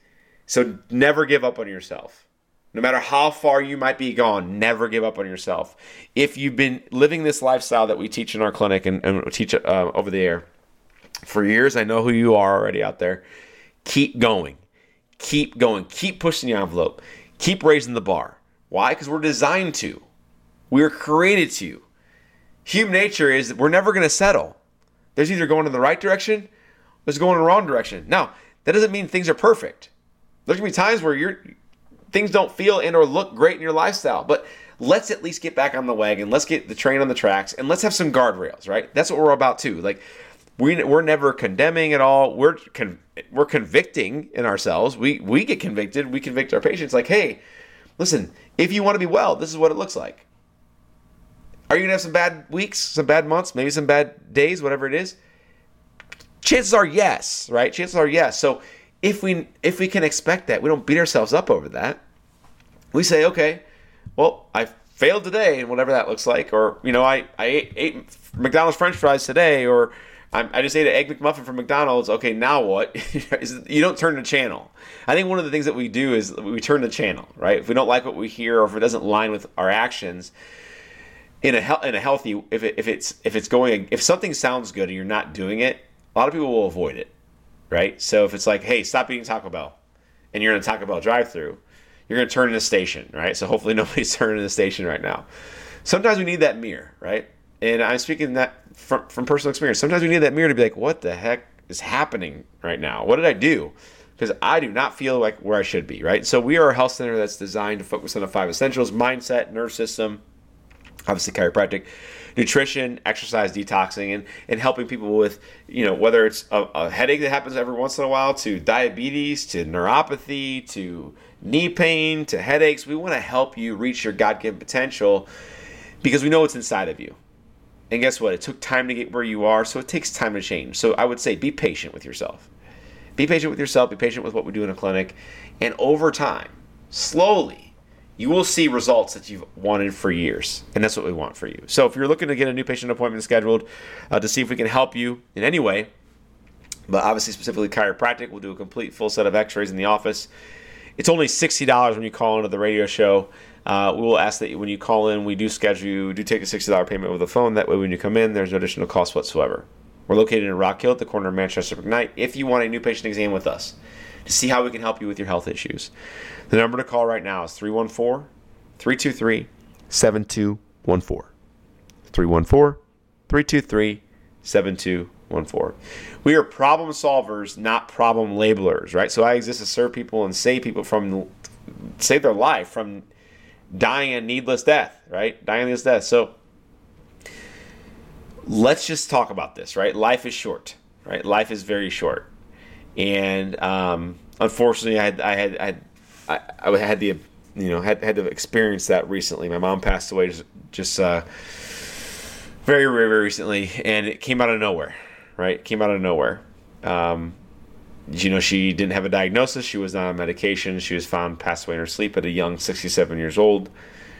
So never give up on yourself. No matter how far you might be gone, never give up on yourself. If you've been living this lifestyle that we teach in our clinic and, and teach uh, over the air for years, I know who you are already out there. Keep going. Keep going. Keep pushing the envelope. Keep raising the bar. Why? Because we're designed to. We were created to. human nature is that we're never going to settle. There's either going in the right direction or there's going in the wrong direction. Now, that doesn't mean things are perfect. There's going to be times where you're, things don't feel and or look great in your lifestyle. But let's at least get back on the wagon. Let's get the train on the tracks. And let's have some guardrails, right? That's what we're about too. Like, we, we're never condemning at all. We're con, we're convicting in ourselves. We, we get convicted. We convict our patients like, hey, listen, if you want to be well, this is what it looks like. Are you going to have some bad weeks, some bad months, maybe some bad days, whatever it is? Chances are yes, right? Chances are yes. So if we if we can expect that, we don't beat ourselves up over that. We say, okay, well, I failed today, and whatever that looks like, or, you know, I, I ate, ate McDonald's French fries today, or I, I just ate an Egg McMuffin from McDonald's. Okay, now what? You don't turn the channel. I think one of the things that we do is we turn the channel, right? If we don't like what we hear, or if it doesn't align with our actions, in a he- in a healthy, if it, if it's if it's going, if something sounds good and you're not doing it, a lot of people will avoid it, right? So if it's like, hey, stop eating Taco Bell, and you're in a Taco Bell drive-thru, you're going to turn in the station, right? So hopefully nobody's turning in the station right now. Sometimes we need that mirror, right? And I'm speaking that from, from personal experience. Sometimes we need that mirror to be like, what the heck is happening right now? What did I do? Because I do not feel like where I should be, right? So we are a health center that's designed to focus on the five essentials: mindset, nerve system, obviously chiropractic, nutrition, exercise, detoxing, and, and helping people with, you know, whether it's a, a headache that happens every once in a while, to diabetes, to neuropathy, to knee pain, to headaches. We want to help you reach your God-given potential because we know it's inside of you. And guess what? It took time to get where you are, so it takes time to change. So I would say be patient with yourself. Be patient with yourself. Be patient with what we do in a clinic. And over time, slowly, you will see results that you've wanted for years. And that's what we want for you. So if you're looking to get a new patient appointment scheduled uh, to see if we can help you in any way, but obviously specifically chiropractic, we'll do a complete full set of x-rays in the office. It's only sixty dollars when you call into the radio show. Uh, we will ask that when you call in, we do schedule you, do take a sixty dollars payment over the phone. That way when you come in, there's no additional cost whatsoever. We're located in Rock Hill at the corner of Manchester McKnight. If you want a new patient exam with us to see how we can help you with your health issues, the number to call right now is three one four, three two three, seven two one four. three one four, three two three, seven two one four. We are problem solvers, not problem labelers, right? So I exist to serve people and save people from, save their life from dying a needless death, right? Dying a needless death. So let's just talk about this, right? Life is short, right? Life is very short. And um, unfortunately, I had, I had, I had, I, I had the, you know, had had to experience that recently. My mom passed away just, just uh, very, very, very recently, and it came out of nowhere, right? It came out of nowhere. Um, you know, she didn't have a diagnosis. She was not on medication. She was found passed away in her sleep at a young sixty-seven years old.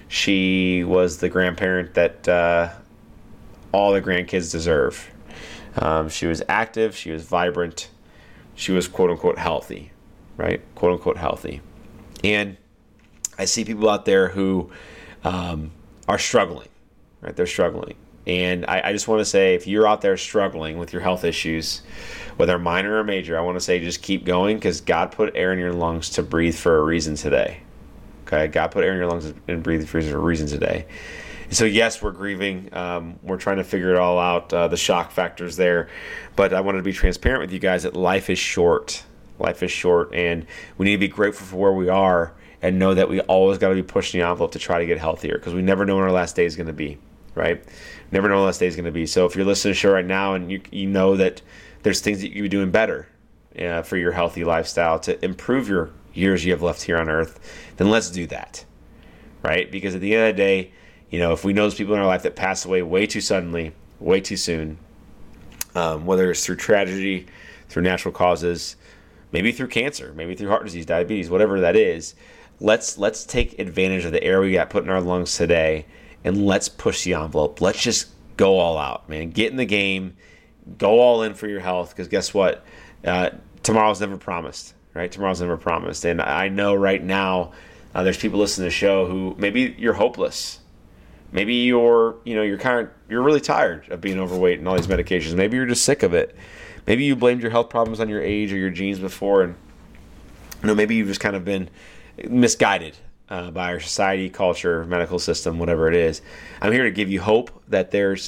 She was the grandparent that uh, all the grandkids deserve. Um, she was active. She was vibrant. She was quote unquote healthy, right? Quote unquote healthy. And I see people out there who um, are struggling, right? They're struggling. And I, I just want to say, if you're out there struggling with your health issues, whether minor or major, I want to say just keep going, because God put air in your lungs to breathe for a reason today. Okay? God put air in your lungs and breathe for a reason today. And so, yes, we're grieving. Um, we're trying to figure it all out, uh, the shock factors there. But I wanted to be transparent with you guys that life is short. Life is short, and we need to be grateful for where we are and know that we always got to be pushing the envelope to try to get healthier, because we never know when our last day is going to be, right? Never know when our last day is going to be. So if you're listening to the show right now and you you know that there's things that you could be doing better uh, for your healthy lifestyle to improve your years you have left here on earth, then let's do that, right? Because at the end of the day, you know, if we know those people in our life that pass away way too suddenly, way too soon, um, whether it's through tragedy, through natural causes, maybe through cancer, maybe through heart disease, diabetes, whatever that is, let's let's take advantage of the air we got put in our lungs today, and let's push the envelope. Let's just go all out, man. Get in the game. Go all in for your health, because guess what? Uh, tomorrow's never promised, right? Tomorrow's never promised. And I know right now uh, there's people listening to the show who maybe you're hopeless. Maybe you're, you know, you're kind of, you're really tired of being overweight and all these medications. Maybe you're just sick of it. Maybe you blamed your health problems on your age or your genes before, and you know, maybe you've just kind of been misguided uh, by our society, culture, medical system, whatever it is. I'm here to give you hope that there's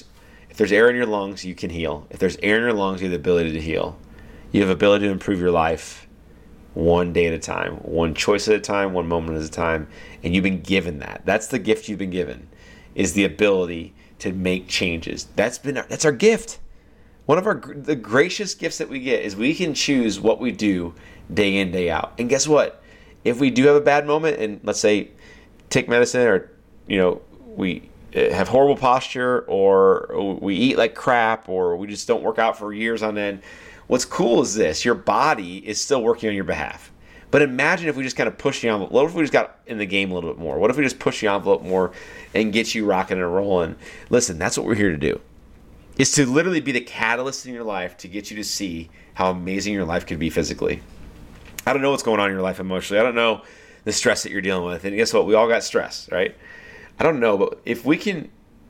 If there's air in your lungs, you can heal. If there's air in your lungs, you have the ability to heal. You have the ability to improve your life one day at a time, one choice at a time, one moment at a time, and you've been given that. That's the gift you've been given, is the ability to make changes. That's been our, that's our gift. One of our the gracious gifts that we get is we can choose what we do day in, day out. And guess what? If we do have a bad moment, and let's say take medicine, or you know we have horrible posture, or we eat like crap, or we just don't work out for years on end, what's cool is this: your body is still working on your behalf. But imagine if we just kind of push the envelope. What if we just got in the game a little bit more? What if we just push the envelope more and get you rocking and rolling? Listen, that's what we're here to do. Is to literally be the catalyst in your life to get you to see how amazing your life could be physically. I don't know what's going on in your life emotionally. I don't know the stress that you're dealing with. And guess what? We all got stress, right? I don't know, but if we can,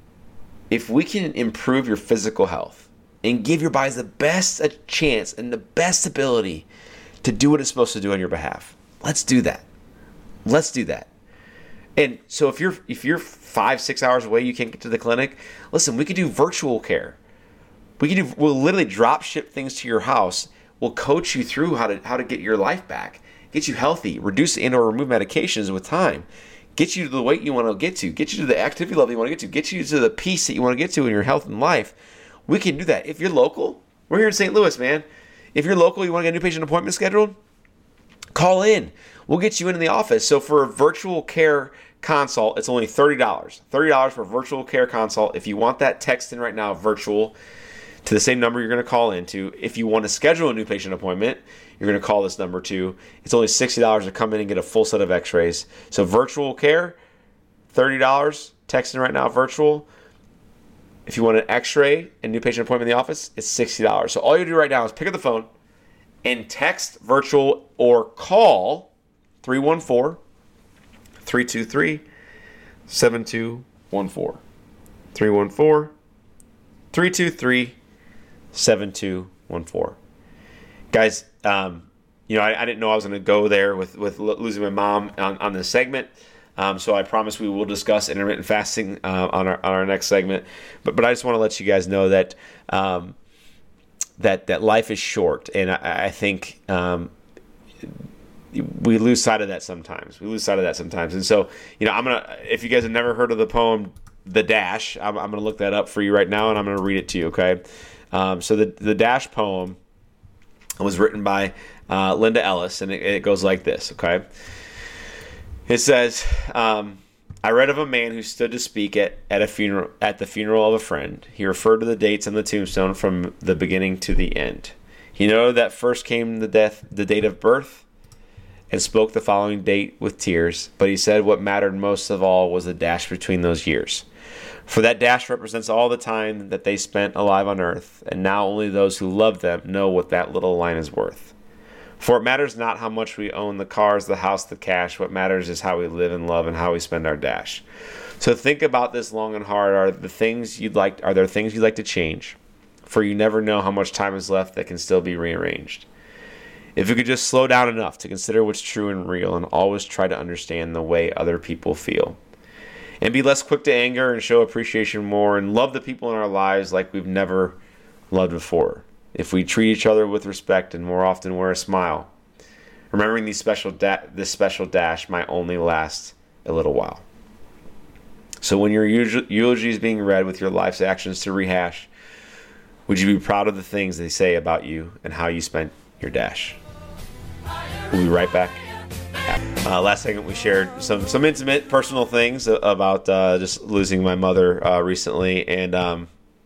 if we can improve your physical health and give your body the best chance and the best ability to do what it's supposed to do on your behalf, let's do that. Let's do that. And so if you're if you're five, six hours away, you can't get to the clinic, listen, we can do virtual care. We can do, we'll literally drop ship things to your house. We'll coach you through how to how to get your life back, get you healthy, reduce and or remove medications with time, get you to the weight you want to get to, get you to the activity level you want to get to, get you to the peace that you want to get to in your health and life. We can do that. If you're local, we're here in Saint Louis, man. If you're local, you want to get a new patient appointment scheduled, call in. We'll get you into the office. So for a virtual care consult, it's only thirty dollars. thirty dollars for a virtual care consult. If you want that, text in right now, virtual, to the same number you're going to call into. If you want to schedule a new patient appointment, you're going to call this number too. It's only sixty dollars to come in and get a full set of x-rays. So virtual care, thirty dollars. Text in right now, virtual. If you want an x-ray and new patient appointment in the office, it's sixty dollars. So all you do right now is pick up the phone and text virtual or call three one four, three two three, seven two one four. three one four, three two three, seven two one four. Guys, um, you know, I, I didn't know I was going to go there with, with losing my mom on, on this segment. Um, so I promise we will discuss intermittent fasting uh, on our on our next segment. But but I just want to let you guys know that um, that that life is short, and I, I think um, we lose sight of that sometimes. We lose sight of that sometimes. And so, you know, I'm gonna. If you guys have never heard of the poem "The Dash," I'm, I'm gonna look that up for you right now, and I'm gonna read it to you. Okay. Um, so the the Dash poem was written by uh, Linda Ellis, and it, it goes like this. Okay. It says, um, I read of a man who stood to speak at, at a funeral at the funeral of a friend. He referred to the dates on the tombstone from the beginning to the end. He noted that first came the death, the date of birth, and spoke the following date with tears. But he said what mattered most of all was the dash between those years. For that dash represents all the time that they spent alive on earth, and now only those who love them know what that little line is worth. For it matters not how much we own, the cars, the house, the cash. What matters is how we live and love and how we spend our dash. So think about this long and hard. Are the things you'd like? Are there things you'd like to change? For you never know how much time is left that can still be rearranged. If you could just slow down enough to consider what's true and real, and always try to understand the way other people feel, and be less quick to anger and show appreciation more, and love the people in our lives like we've never loved before. If we treat each other with respect and more often wear a smile, remembering these special da- this special dash might only last a little while. So when your eulogy is being read with your life's actions to rehash, would you be proud of the things they say about you and how you spent your dash? We'll be right back. Uh, last segment, we shared some some intimate, personal things about uh, just losing my mother uh, recently, and um,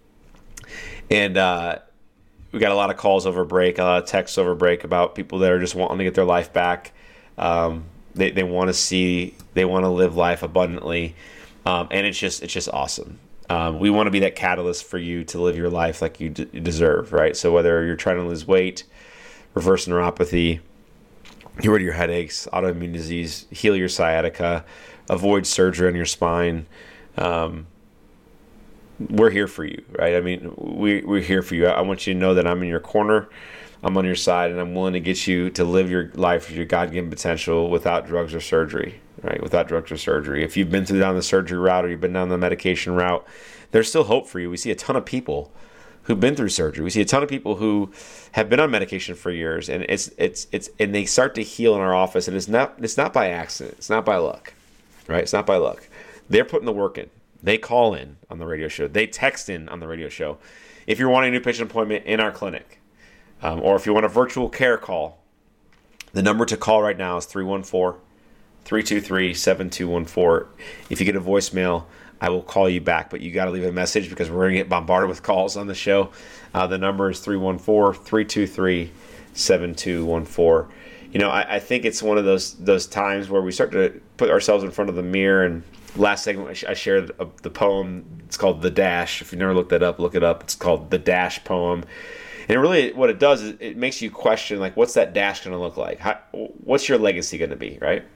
and uh, we got a lot of calls over break, a lot of texts over break about people that are just wanting to get their life back. Um, they they want to see, they want to live life abundantly, um, and it's just it's just awesome. Um, we want to be that catalyst for you to live your life like you, d- you deserve, right? So whether you're trying to lose weight, reverse neuropathy, get rid of your headaches, autoimmune disease, heal your sciatica, avoid surgery on your spine, um, we're here for you, right? I mean, we, we're here for you. I want you to know that I'm in your corner, I'm on your side, and I'm willing to get you to live your life, your God-given potential without drugs or surgery, right? Without drugs or surgery. If you've been through down the surgery route or you've been down the medication route, there's still hope for you. We see a ton of people who've been through surgery. We see a ton of people who have been on medication for years, and it's it's it's and they start to heal in our office, and it's not it's not by accident. It's not by luck, right? It's not by luck. They're putting the work in. They call in on the radio show. They text in on the radio show. If you're wanting a new patient appointment in our clinic, um, or if you want a virtual care call, the number to call right now is three one four, three two three, seven two one four. If you get a voicemail, I will call you back, but you got to leave a message because we're going to get bombarded with calls on the show. Uh, the number is three one four, three two three, seven two one four. You know, I, I think it's one of those those times where we start to put ourselves in front of the mirror. And last segment, I, sh- I shared a, the poem. It's called The Dash. If you never looked that up, look it up. It's called The Dash poem. And really what it does is it makes you question, like, what's that dash going to look like? How, what's your legacy going to be, right?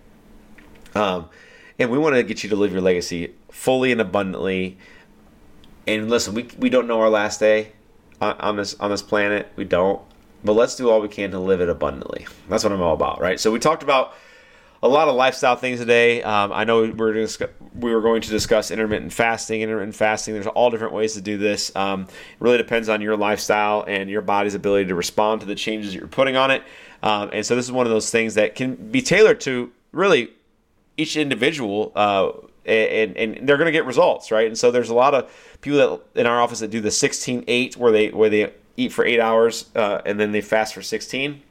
Um, and we want to get you to live your legacy fully and abundantly. And listen, we we don't know our last day on, on this on this planet. We don't. But let's do all we can to live it abundantly. That's what I'm all about, right? So we talked about a lot of lifestyle things today. Um, I know we were, discuss, we were going to discuss intermittent fasting. Intermittent fasting, there's all different ways to do this. Um, it really depends on your lifestyle and your body's ability to respond to the changes that you're putting on it. Um, and so this is one of those things that can be tailored to really each individual, uh, and, and they're going to get results, right? And so there's a lot of people that in our office that do the sixteen eight, where they where they eat for eight hours uh, and then they fast for sixteen.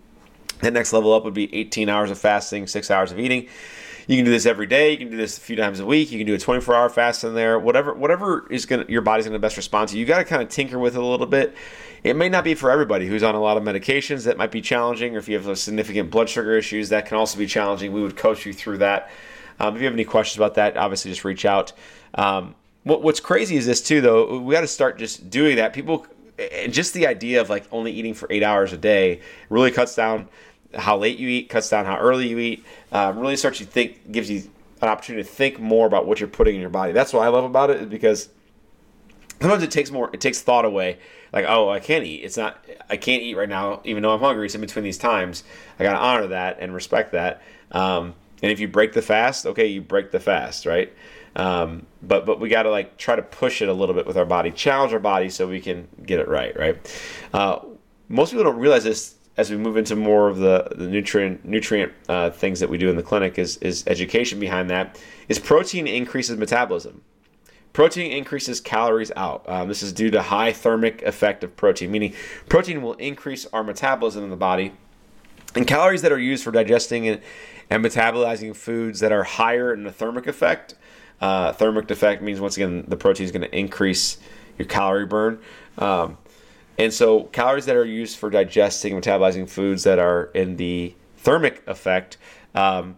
The next level up would be eighteen hours of fasting, six hours of eating. You can do this every day. You can do this a few times a week. You can do a twenty-four hour fast in there. Whatever, whatever is going your body's going to best respond to. You got to kind of tinker with it a little bit. It may not be for everybody who's on a lot of medications. That might be challenging, or if you have significant blood sugar issues, that can also be challenging. We would coach you through that. Um, if you have any questions about that, obviously just reach out. Um, what, what's crazy is this too, though. We got to start just doing that. People, and just the idea of like only eating for eight hours a day really cuts down how late you eat, cuts down how early you eat. Um, really starts you think, gives you an opportunity to think more about what you're putting in your body. That's what I love about it, is because sometimes it takes more, it takes thought away. Like, oh, I can't eat. It's not, I can't eat right now, even though I'm hungry. It's in between these times. I got to honor that and respect that. Um, and if you break the fast, okay, you break the fast, right? Um, but but we got to like try to push it a little bit with our body, challenge our body so we can get it right, right? Uh, most people don't realize this as we move into more of the, the nutrient nutrient uh, things that we do in the clinic is, is education behind that, is protein increases metabolism. Protein increases calories out. Um, this is due to high thermic effect of protein, meaning protein will increase our metabolism in the body. And calories that are used for digesting and, and metabolizing foods that are higher in the thermic effect. Uh, thermic effect means, once again, the protein is going to increase your calorie burn. Um, and so calories that are used for digesting and metabolizing foods that are in the thermic effect um,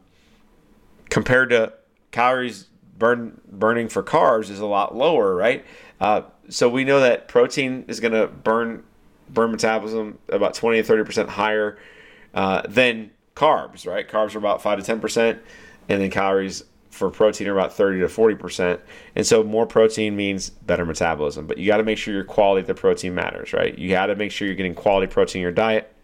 compared to calories burn, burning for carbs is a lot lower, right? Uh, so we know that protein is going to burn burn metabolism about twenty to thirty percent higher uh, than carbs, right? Carbs are about five to ten percent, and then calories for protein are about thirty to forty percent. And so more protein means better metabolism. But you got to make sure your quality of the protein matters, right? You got to make sure you're getting quality protein in your diet.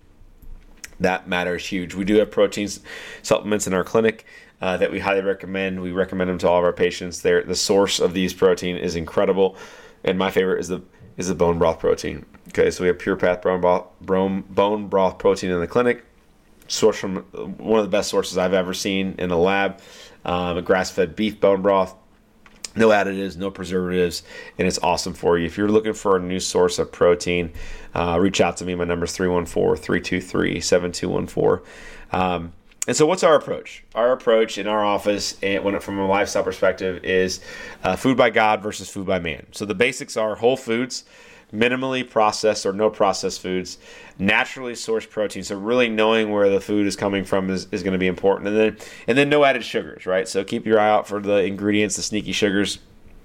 That matters huge. We do have protein supplements in our clinic uh, that we highly recommend. We recommend them to all of our patients. They're, the source of these protein is incredible. And my favorite is the is the bone broth protein. Okay, so we have Pure Path bone broth, bone broth protein in the clinic. Sourced from one of the best sources I've ever seen in the lab. Um, a grass-fed beef bone broth. No additives, no preservatives, and it's awesome for you. If you're looking for a new source of protein, uh, reach out to me. My number is three one four, three two three, seven two one four. Um, and so what's our approach? Our approach in our office, and when it, from a lifestyle perspective, is uh, food by God versus food by man. So the basics are whole foods, minimally processed or no processed foods, naturally sourced protein. So really knowing where the food is coming from is, is going to be important. And then and then no added sugars, right? So keep your eye out for the ingredients, the sneaky sugars.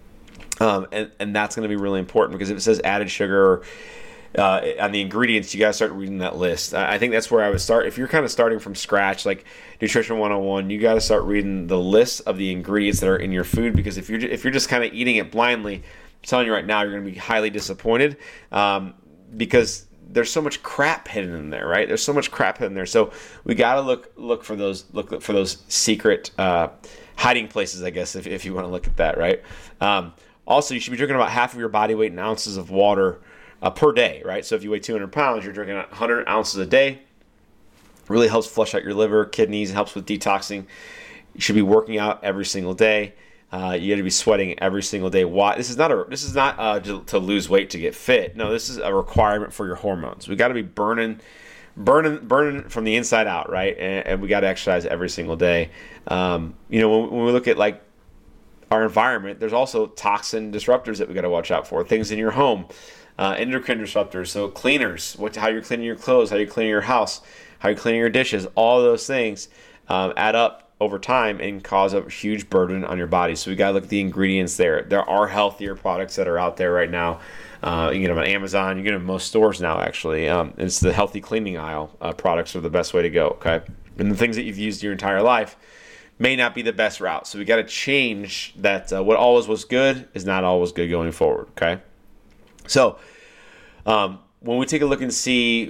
Um, and, and that's going to be really important, because if it says added sugar uh, on the ingredients, you got to start reading that list. I think that's where I would start. If you're kind of starting from scratch, like Nutrition one oh one, you got to start reading the list of the ingredients that are in your food, because if you're, if you're just kind of eating it blindly, I'm telling you right now, you're going to be highly disappointed um, because there's so much crap hidden in there, right? There's so much crap hidden there. So we got to look look for those look for those secret uh, hiding places, I guess, if, if you want to look at that, right? Um, Also, you should be drinking about half of your body weight in ounces of water uh, per day, right? So if you weigh two hundred pounds, you're drinking one hundred ounces a day. Really helps flush out your liver, kidneys, and helps with detoxing. You should be working out every single day. Uh, you got to be sweating every single day. Why? This is not a. This is not uh, to, to lose weight to get fit. No, this is a requirement for your hormones. We got to be burning, burning, burning from the inside out, right? And, and we got to exercise every single day. Um, you know, when, when we look at like our environment, there's also toxin disruptors that we got to watch out for. Things in your home, uh, endocrine disruptors. So cleaners, what, how you're cleaning your clothes, how you're cleaning your house, how you're cleaning your dishes. All of those things um, add up over time and cause a huge burden on your body. So we got to look at the ingredients there. There are healthier products that are out there right now. Uh, you can get them on Amazon. You can get them in most stores now, actually. Um, it's the healthy cleaning aisle. Uh, products are the best way to go, okay? And the things that you've used your entire life may not be the best route. So we got to change that. Uh, what always was good is not always good going forward, okay? So um, when we take a look and see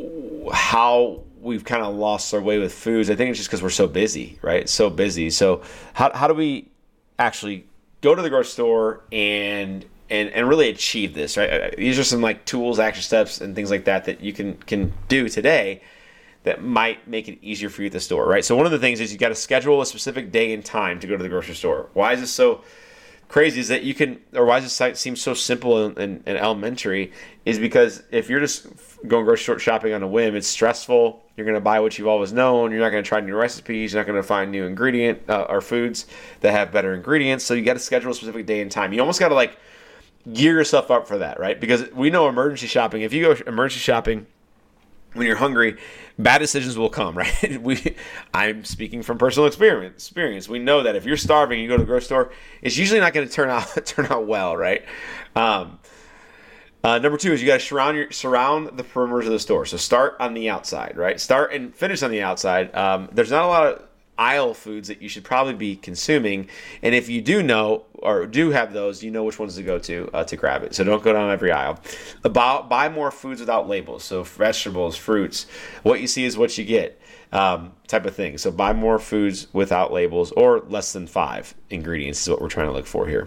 how we've kind of lost our way with foods, I think it's just because we're so busy, right? So busy. So how how do we actually go to the grocery store and and and really achieve this, right? These are some like tools, action steps, and things like that that you can can do today that might make it easier for you at the store, right? So one of the things is you got to schedule a specific day and time to go to the grocery store. Why is this so crazy? Is that you can, or why does this seem so simple and, and, and elementary? Is because if you're just going grocery store shopping on a whim, it's stressful. You're going to buy what you've always known. You're not going to try new recipes. You're not going to find new ingredient uh, or foods that have better ingredients. So you got to schedule a specific day and time. You almost got to like gear yourself up for that, right? Because we know emergency shopping. If you go emergency shopping when you're hungry, bad decisions will come, right? We, I'm speaking from personal experience. Experience. We know that if you're starving, and you go to the grocery store, it's usually not going to turn out turn out well, right? Um, uh, number two is you got to surround your surround the perimeters of the store. So start on the outside, right? Start and finish on the outside. Um, there's not a lot of aisle foods that you should probably be consuming, and if you do know or do have those, you know which ones to go to uh, to grab it. So don't go down every aisle. About buy more foods without labels. So vegetables, fruits. What you see is what you get, um, type of thing. So buy more foods without labels or less than five ingredients is what we're trying to look for here.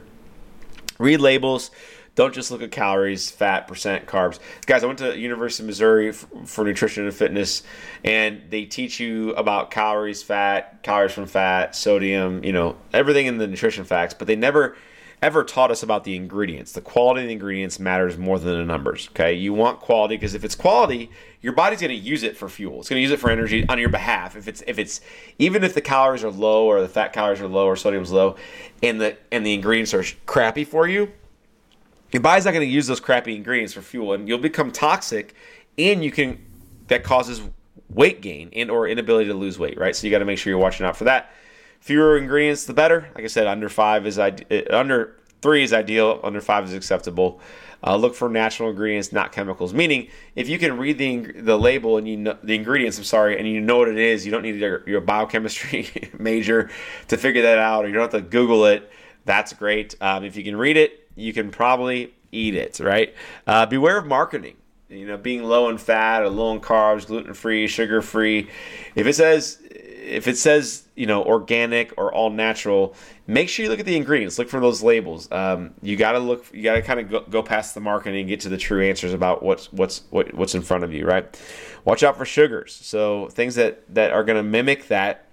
Read labels. Don't just look at calories, fat, percent, carbs. Guys, I went to University of Missouri for nutrition and fitness, and they teach you about calories, fat, calories from fat, sodium, you know, everything in the nutrition facts, but they never ever taught us about the ingredients. The quality of the ingredients matters more than the numbers, okay? You want quality because if it's quality, your body's going to use it for fuel. It's going to use it for energy on your behalf. If it's if it's even if the calories are low or the fat calories are low or sodium's low and the and the ingredients are crappy for you, your body's not going to use those crappy ingredients for fuel, and you'll become toxic, and you can that causes weight gain and or inability to lose weight, right? So you got to make sure you're watching out for that. Fewer ingredients, the better. Like I said, under five is under three is ideal. Under five is acceptable. Uh, look for natural ingredients, not chemicals. Meaning, if you can read the the label and you know the ingredients, I'm sorry, and you know what it is, you don't need your, your biochemistry major to figure that out, or you don't have to Google it. That's great. Um, if you can read it, you can probably eat it, right? Uh, beware of marketing. You know, being low in fat or low in carbs, gluten-free, sugar-free. If it says, if it says, you know, organic or all natural, make sure you look at the ingredients. Look for those labels. Um, you got to look. You got to kind of go, go past the marketing and get to the true answers about what's what's what, what's in front of you, right? Watch out for sugars. So things that that are going to mimic that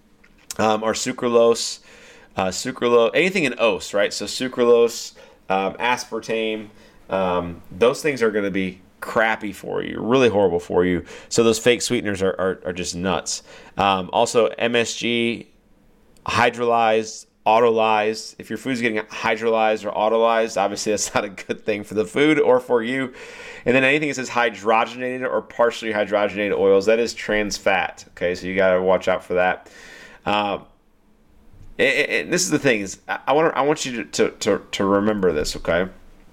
um, are sucralose, uh, sucralose, anything in O S, right? So sucralose. Um, aspartame, um, those things are going to be crappy for you, really horrible for you. So those fake sweeteners are, are, are just nuts. Um, also, M S G, hydrolyzed, autolyzed. If your food's getting hydrolyzed or autolyzed, obviously that's not a good thing for the food or for you. And then anything that says hydrogenated or partially hydrogenated oils, that is trans fat. Okay, so you got to watch out for that. Um, And, and this is the thing is I want I want you to, to, to remember this, okay?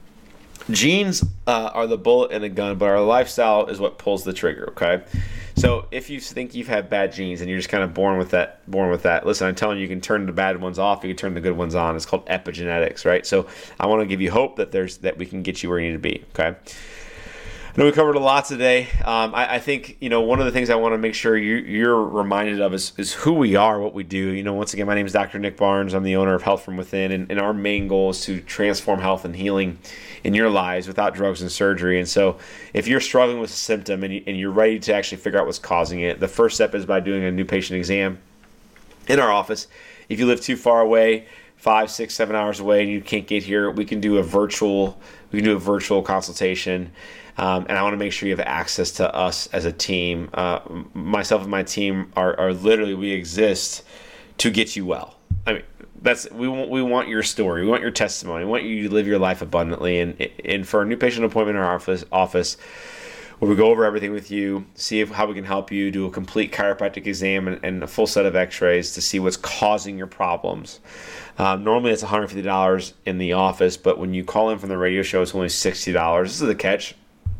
Genes uh, are the bullet in a gun, but our lifestyle is what pulls the trigger, okay? So if you think you've had bad genes and you're just kind of born with that, born with that, listen, I'm telling you, you can turn the bad ones off, you can turn the good ones on. It's called epigenetics, right? So I want to give you hope that there's that we can get you where you need to be, okay? I know we covered a lot today. Um, I, I think, you know, one of the things I want to make sure you, you're reminded of is, is who we are, what we do. You know, once again, my name is Doctor Nick Barnes. I'm the owner of Health From Within, and, and our main goal is to transform health and healing in your lives without drugs and surgery. And so if you're struggling with a symptom and, you, and you're ready to actually figure out what's causing it, the first step is by doing a new patient exam in our office. If you live too far away, five, six, seven hours away, and you can't get here, we can do a virtual, we can do a virtual consultation. Um, and I want to make sure you have access to us as a team. Uh, myself and my team are, are literally, we exist to get you well. I mean, that's we want, we want your story. We want your testimony. We want you to live your life abundantly. And and for a new patient appointment in our office, office where we go over everything with you, see if, how we can help you, do a complete chiropractic exam and, and a full set of x-rays to see what's causing your problems. Um, normally it's one hundred fifty dollars in the office, but when you call in from the radio show, it's only sixty dollars. This is the catch.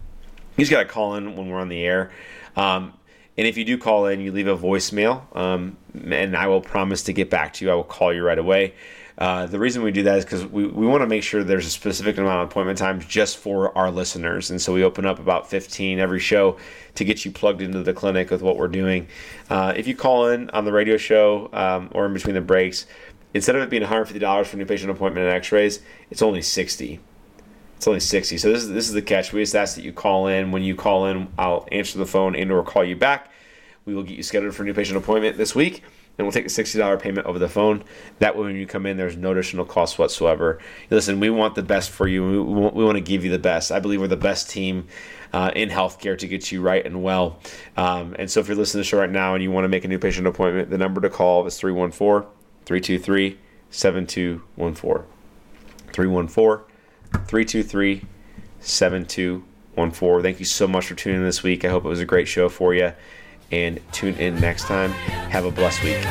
You just got to call in when we're on the air. Um, and if you do call in, you leave a voicemail, um, and I will promise to get back to you. I will call you right away. Uh, the reason we do that is because we, we want to make sure there's a specific amount of appointment times just for our listeners. And so we open up about fifteen every show to get you plugged into the clinic with what we're doing. Uh, if you call in on the radio show um, or in between the breaks, instead of it being one hundred fifty dollars for a new patient appointment and x-rays, it's only sixty dollars. It's only sixty dollars. So this is this is the catch. We just ask that you call in. When you call in, I'll answer the phone and or call you back. We will get you scheduled for a new patient appointment this week, and we'll take a sixty dollars payment over the phone. That way when you come in, there's no additional cost whatsoever. Listen, we want the best for you. We want, we want to give you the best. I believe we're the best team uh, in healthcare to get you right and well. Um, and so if you're listening to the show right now and you want to make a new patient appointment, the number to call is three one four, three two three, seven two one four. three one four, three two three, seven two one four. Thank you so much for tuning in this week. I hope it was a great show for you. And tune in next time. Have a blessed week.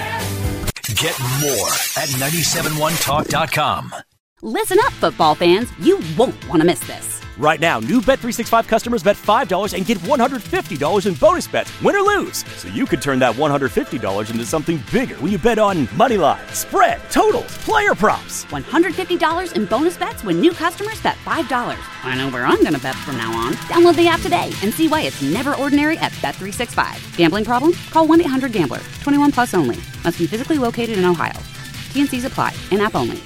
Get more at nine seven one talk dot com. Listen up, football fans. You won't want to miss this. Right now, new Bet three sixty-five customers bet five dollars and get one hundred fifty dollars in bonus bets, win or lose. So you could turn that one hundred fifty dollars into something bigger when you bet on money line, spread, totals, player props. one hundred fifty dollars in bonus bets when new customers bet five dollars. I know where I'm going to bet from now on. Download the app today and see why it's never ordinary at Bet three sixty-five. Gambling problem? Call one eight hundred gambler. twenty-one plus only. Must be physically located in Ohio. T and C's apply. In-app only.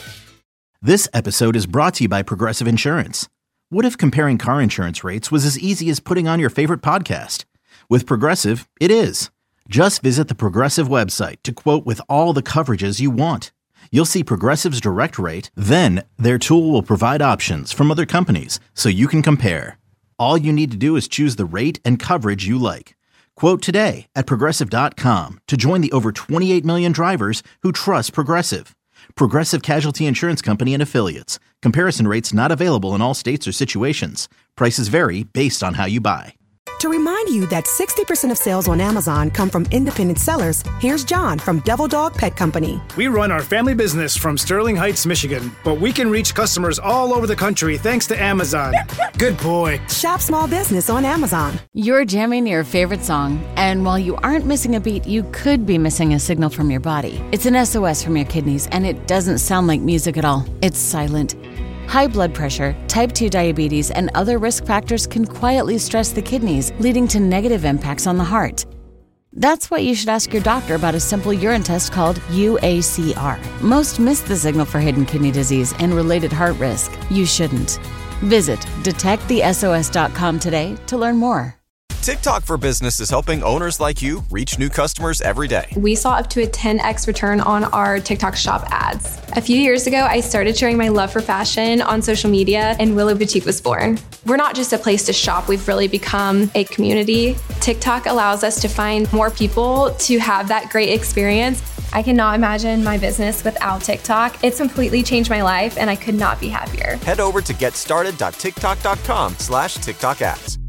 This episode is brought to you by Progressive Insurance. What if comparing car insurance rates was as easy as putting on your favorite podcast? With Progressive, it is. Just visit the Progressive website to quote with all the coverages you want. You'll see Progressive's direct rate, then their tool will provide options from other companies so you can compare. All you need to do is choose the rate and coverage you like. Quote today at Progressive dot com to join the over twenty-eight million drivers who trust Progressive. Progressive Casualty Insurance Company and Affiliates. Comparison rates not available in all states or situations. Prices vary based on how you buy. To remind you that sixty percent of sales on Amazon come from independent sellers, here's John from Devil Dog Pet Company. We run our family business from Sterling Heights, Michigan, but we can reach customers all over the country thanks to Amazon. Good boy. Shop small business on Amazon. You're jamming your favorite song, and while you aren't missing a beat, you could be missing a signal from your body. It's an S O S from your kidneys, and it doesn't sound like music at all. It's silent. High blood pressure, type two diabetes, and other risk factors can quietly stress the kidneys, leading to negative impacts on the heart. That's why you should ask your doctor about a simple urine test called U A C R. Most miss the signal for hidden kidney disease and related heart risk. You shouldn't. Visit detect the S O S dot com today to learn more. TikTok for Business is helping owners like you reach new customers every day. We saw up to a ten x return on our TikTok shop ads. A few years ago, I started sharing my love for fashion on social media, and Willow Boutique was born. We're not just a place to shop, we've really become a community. TikTok allows us to find more people to have that great experience. I cannot imagine my business without TikTok. It's completely changed my life, and I could not be happier. Head over to get started dot tiktok dot com slash TikTok ads.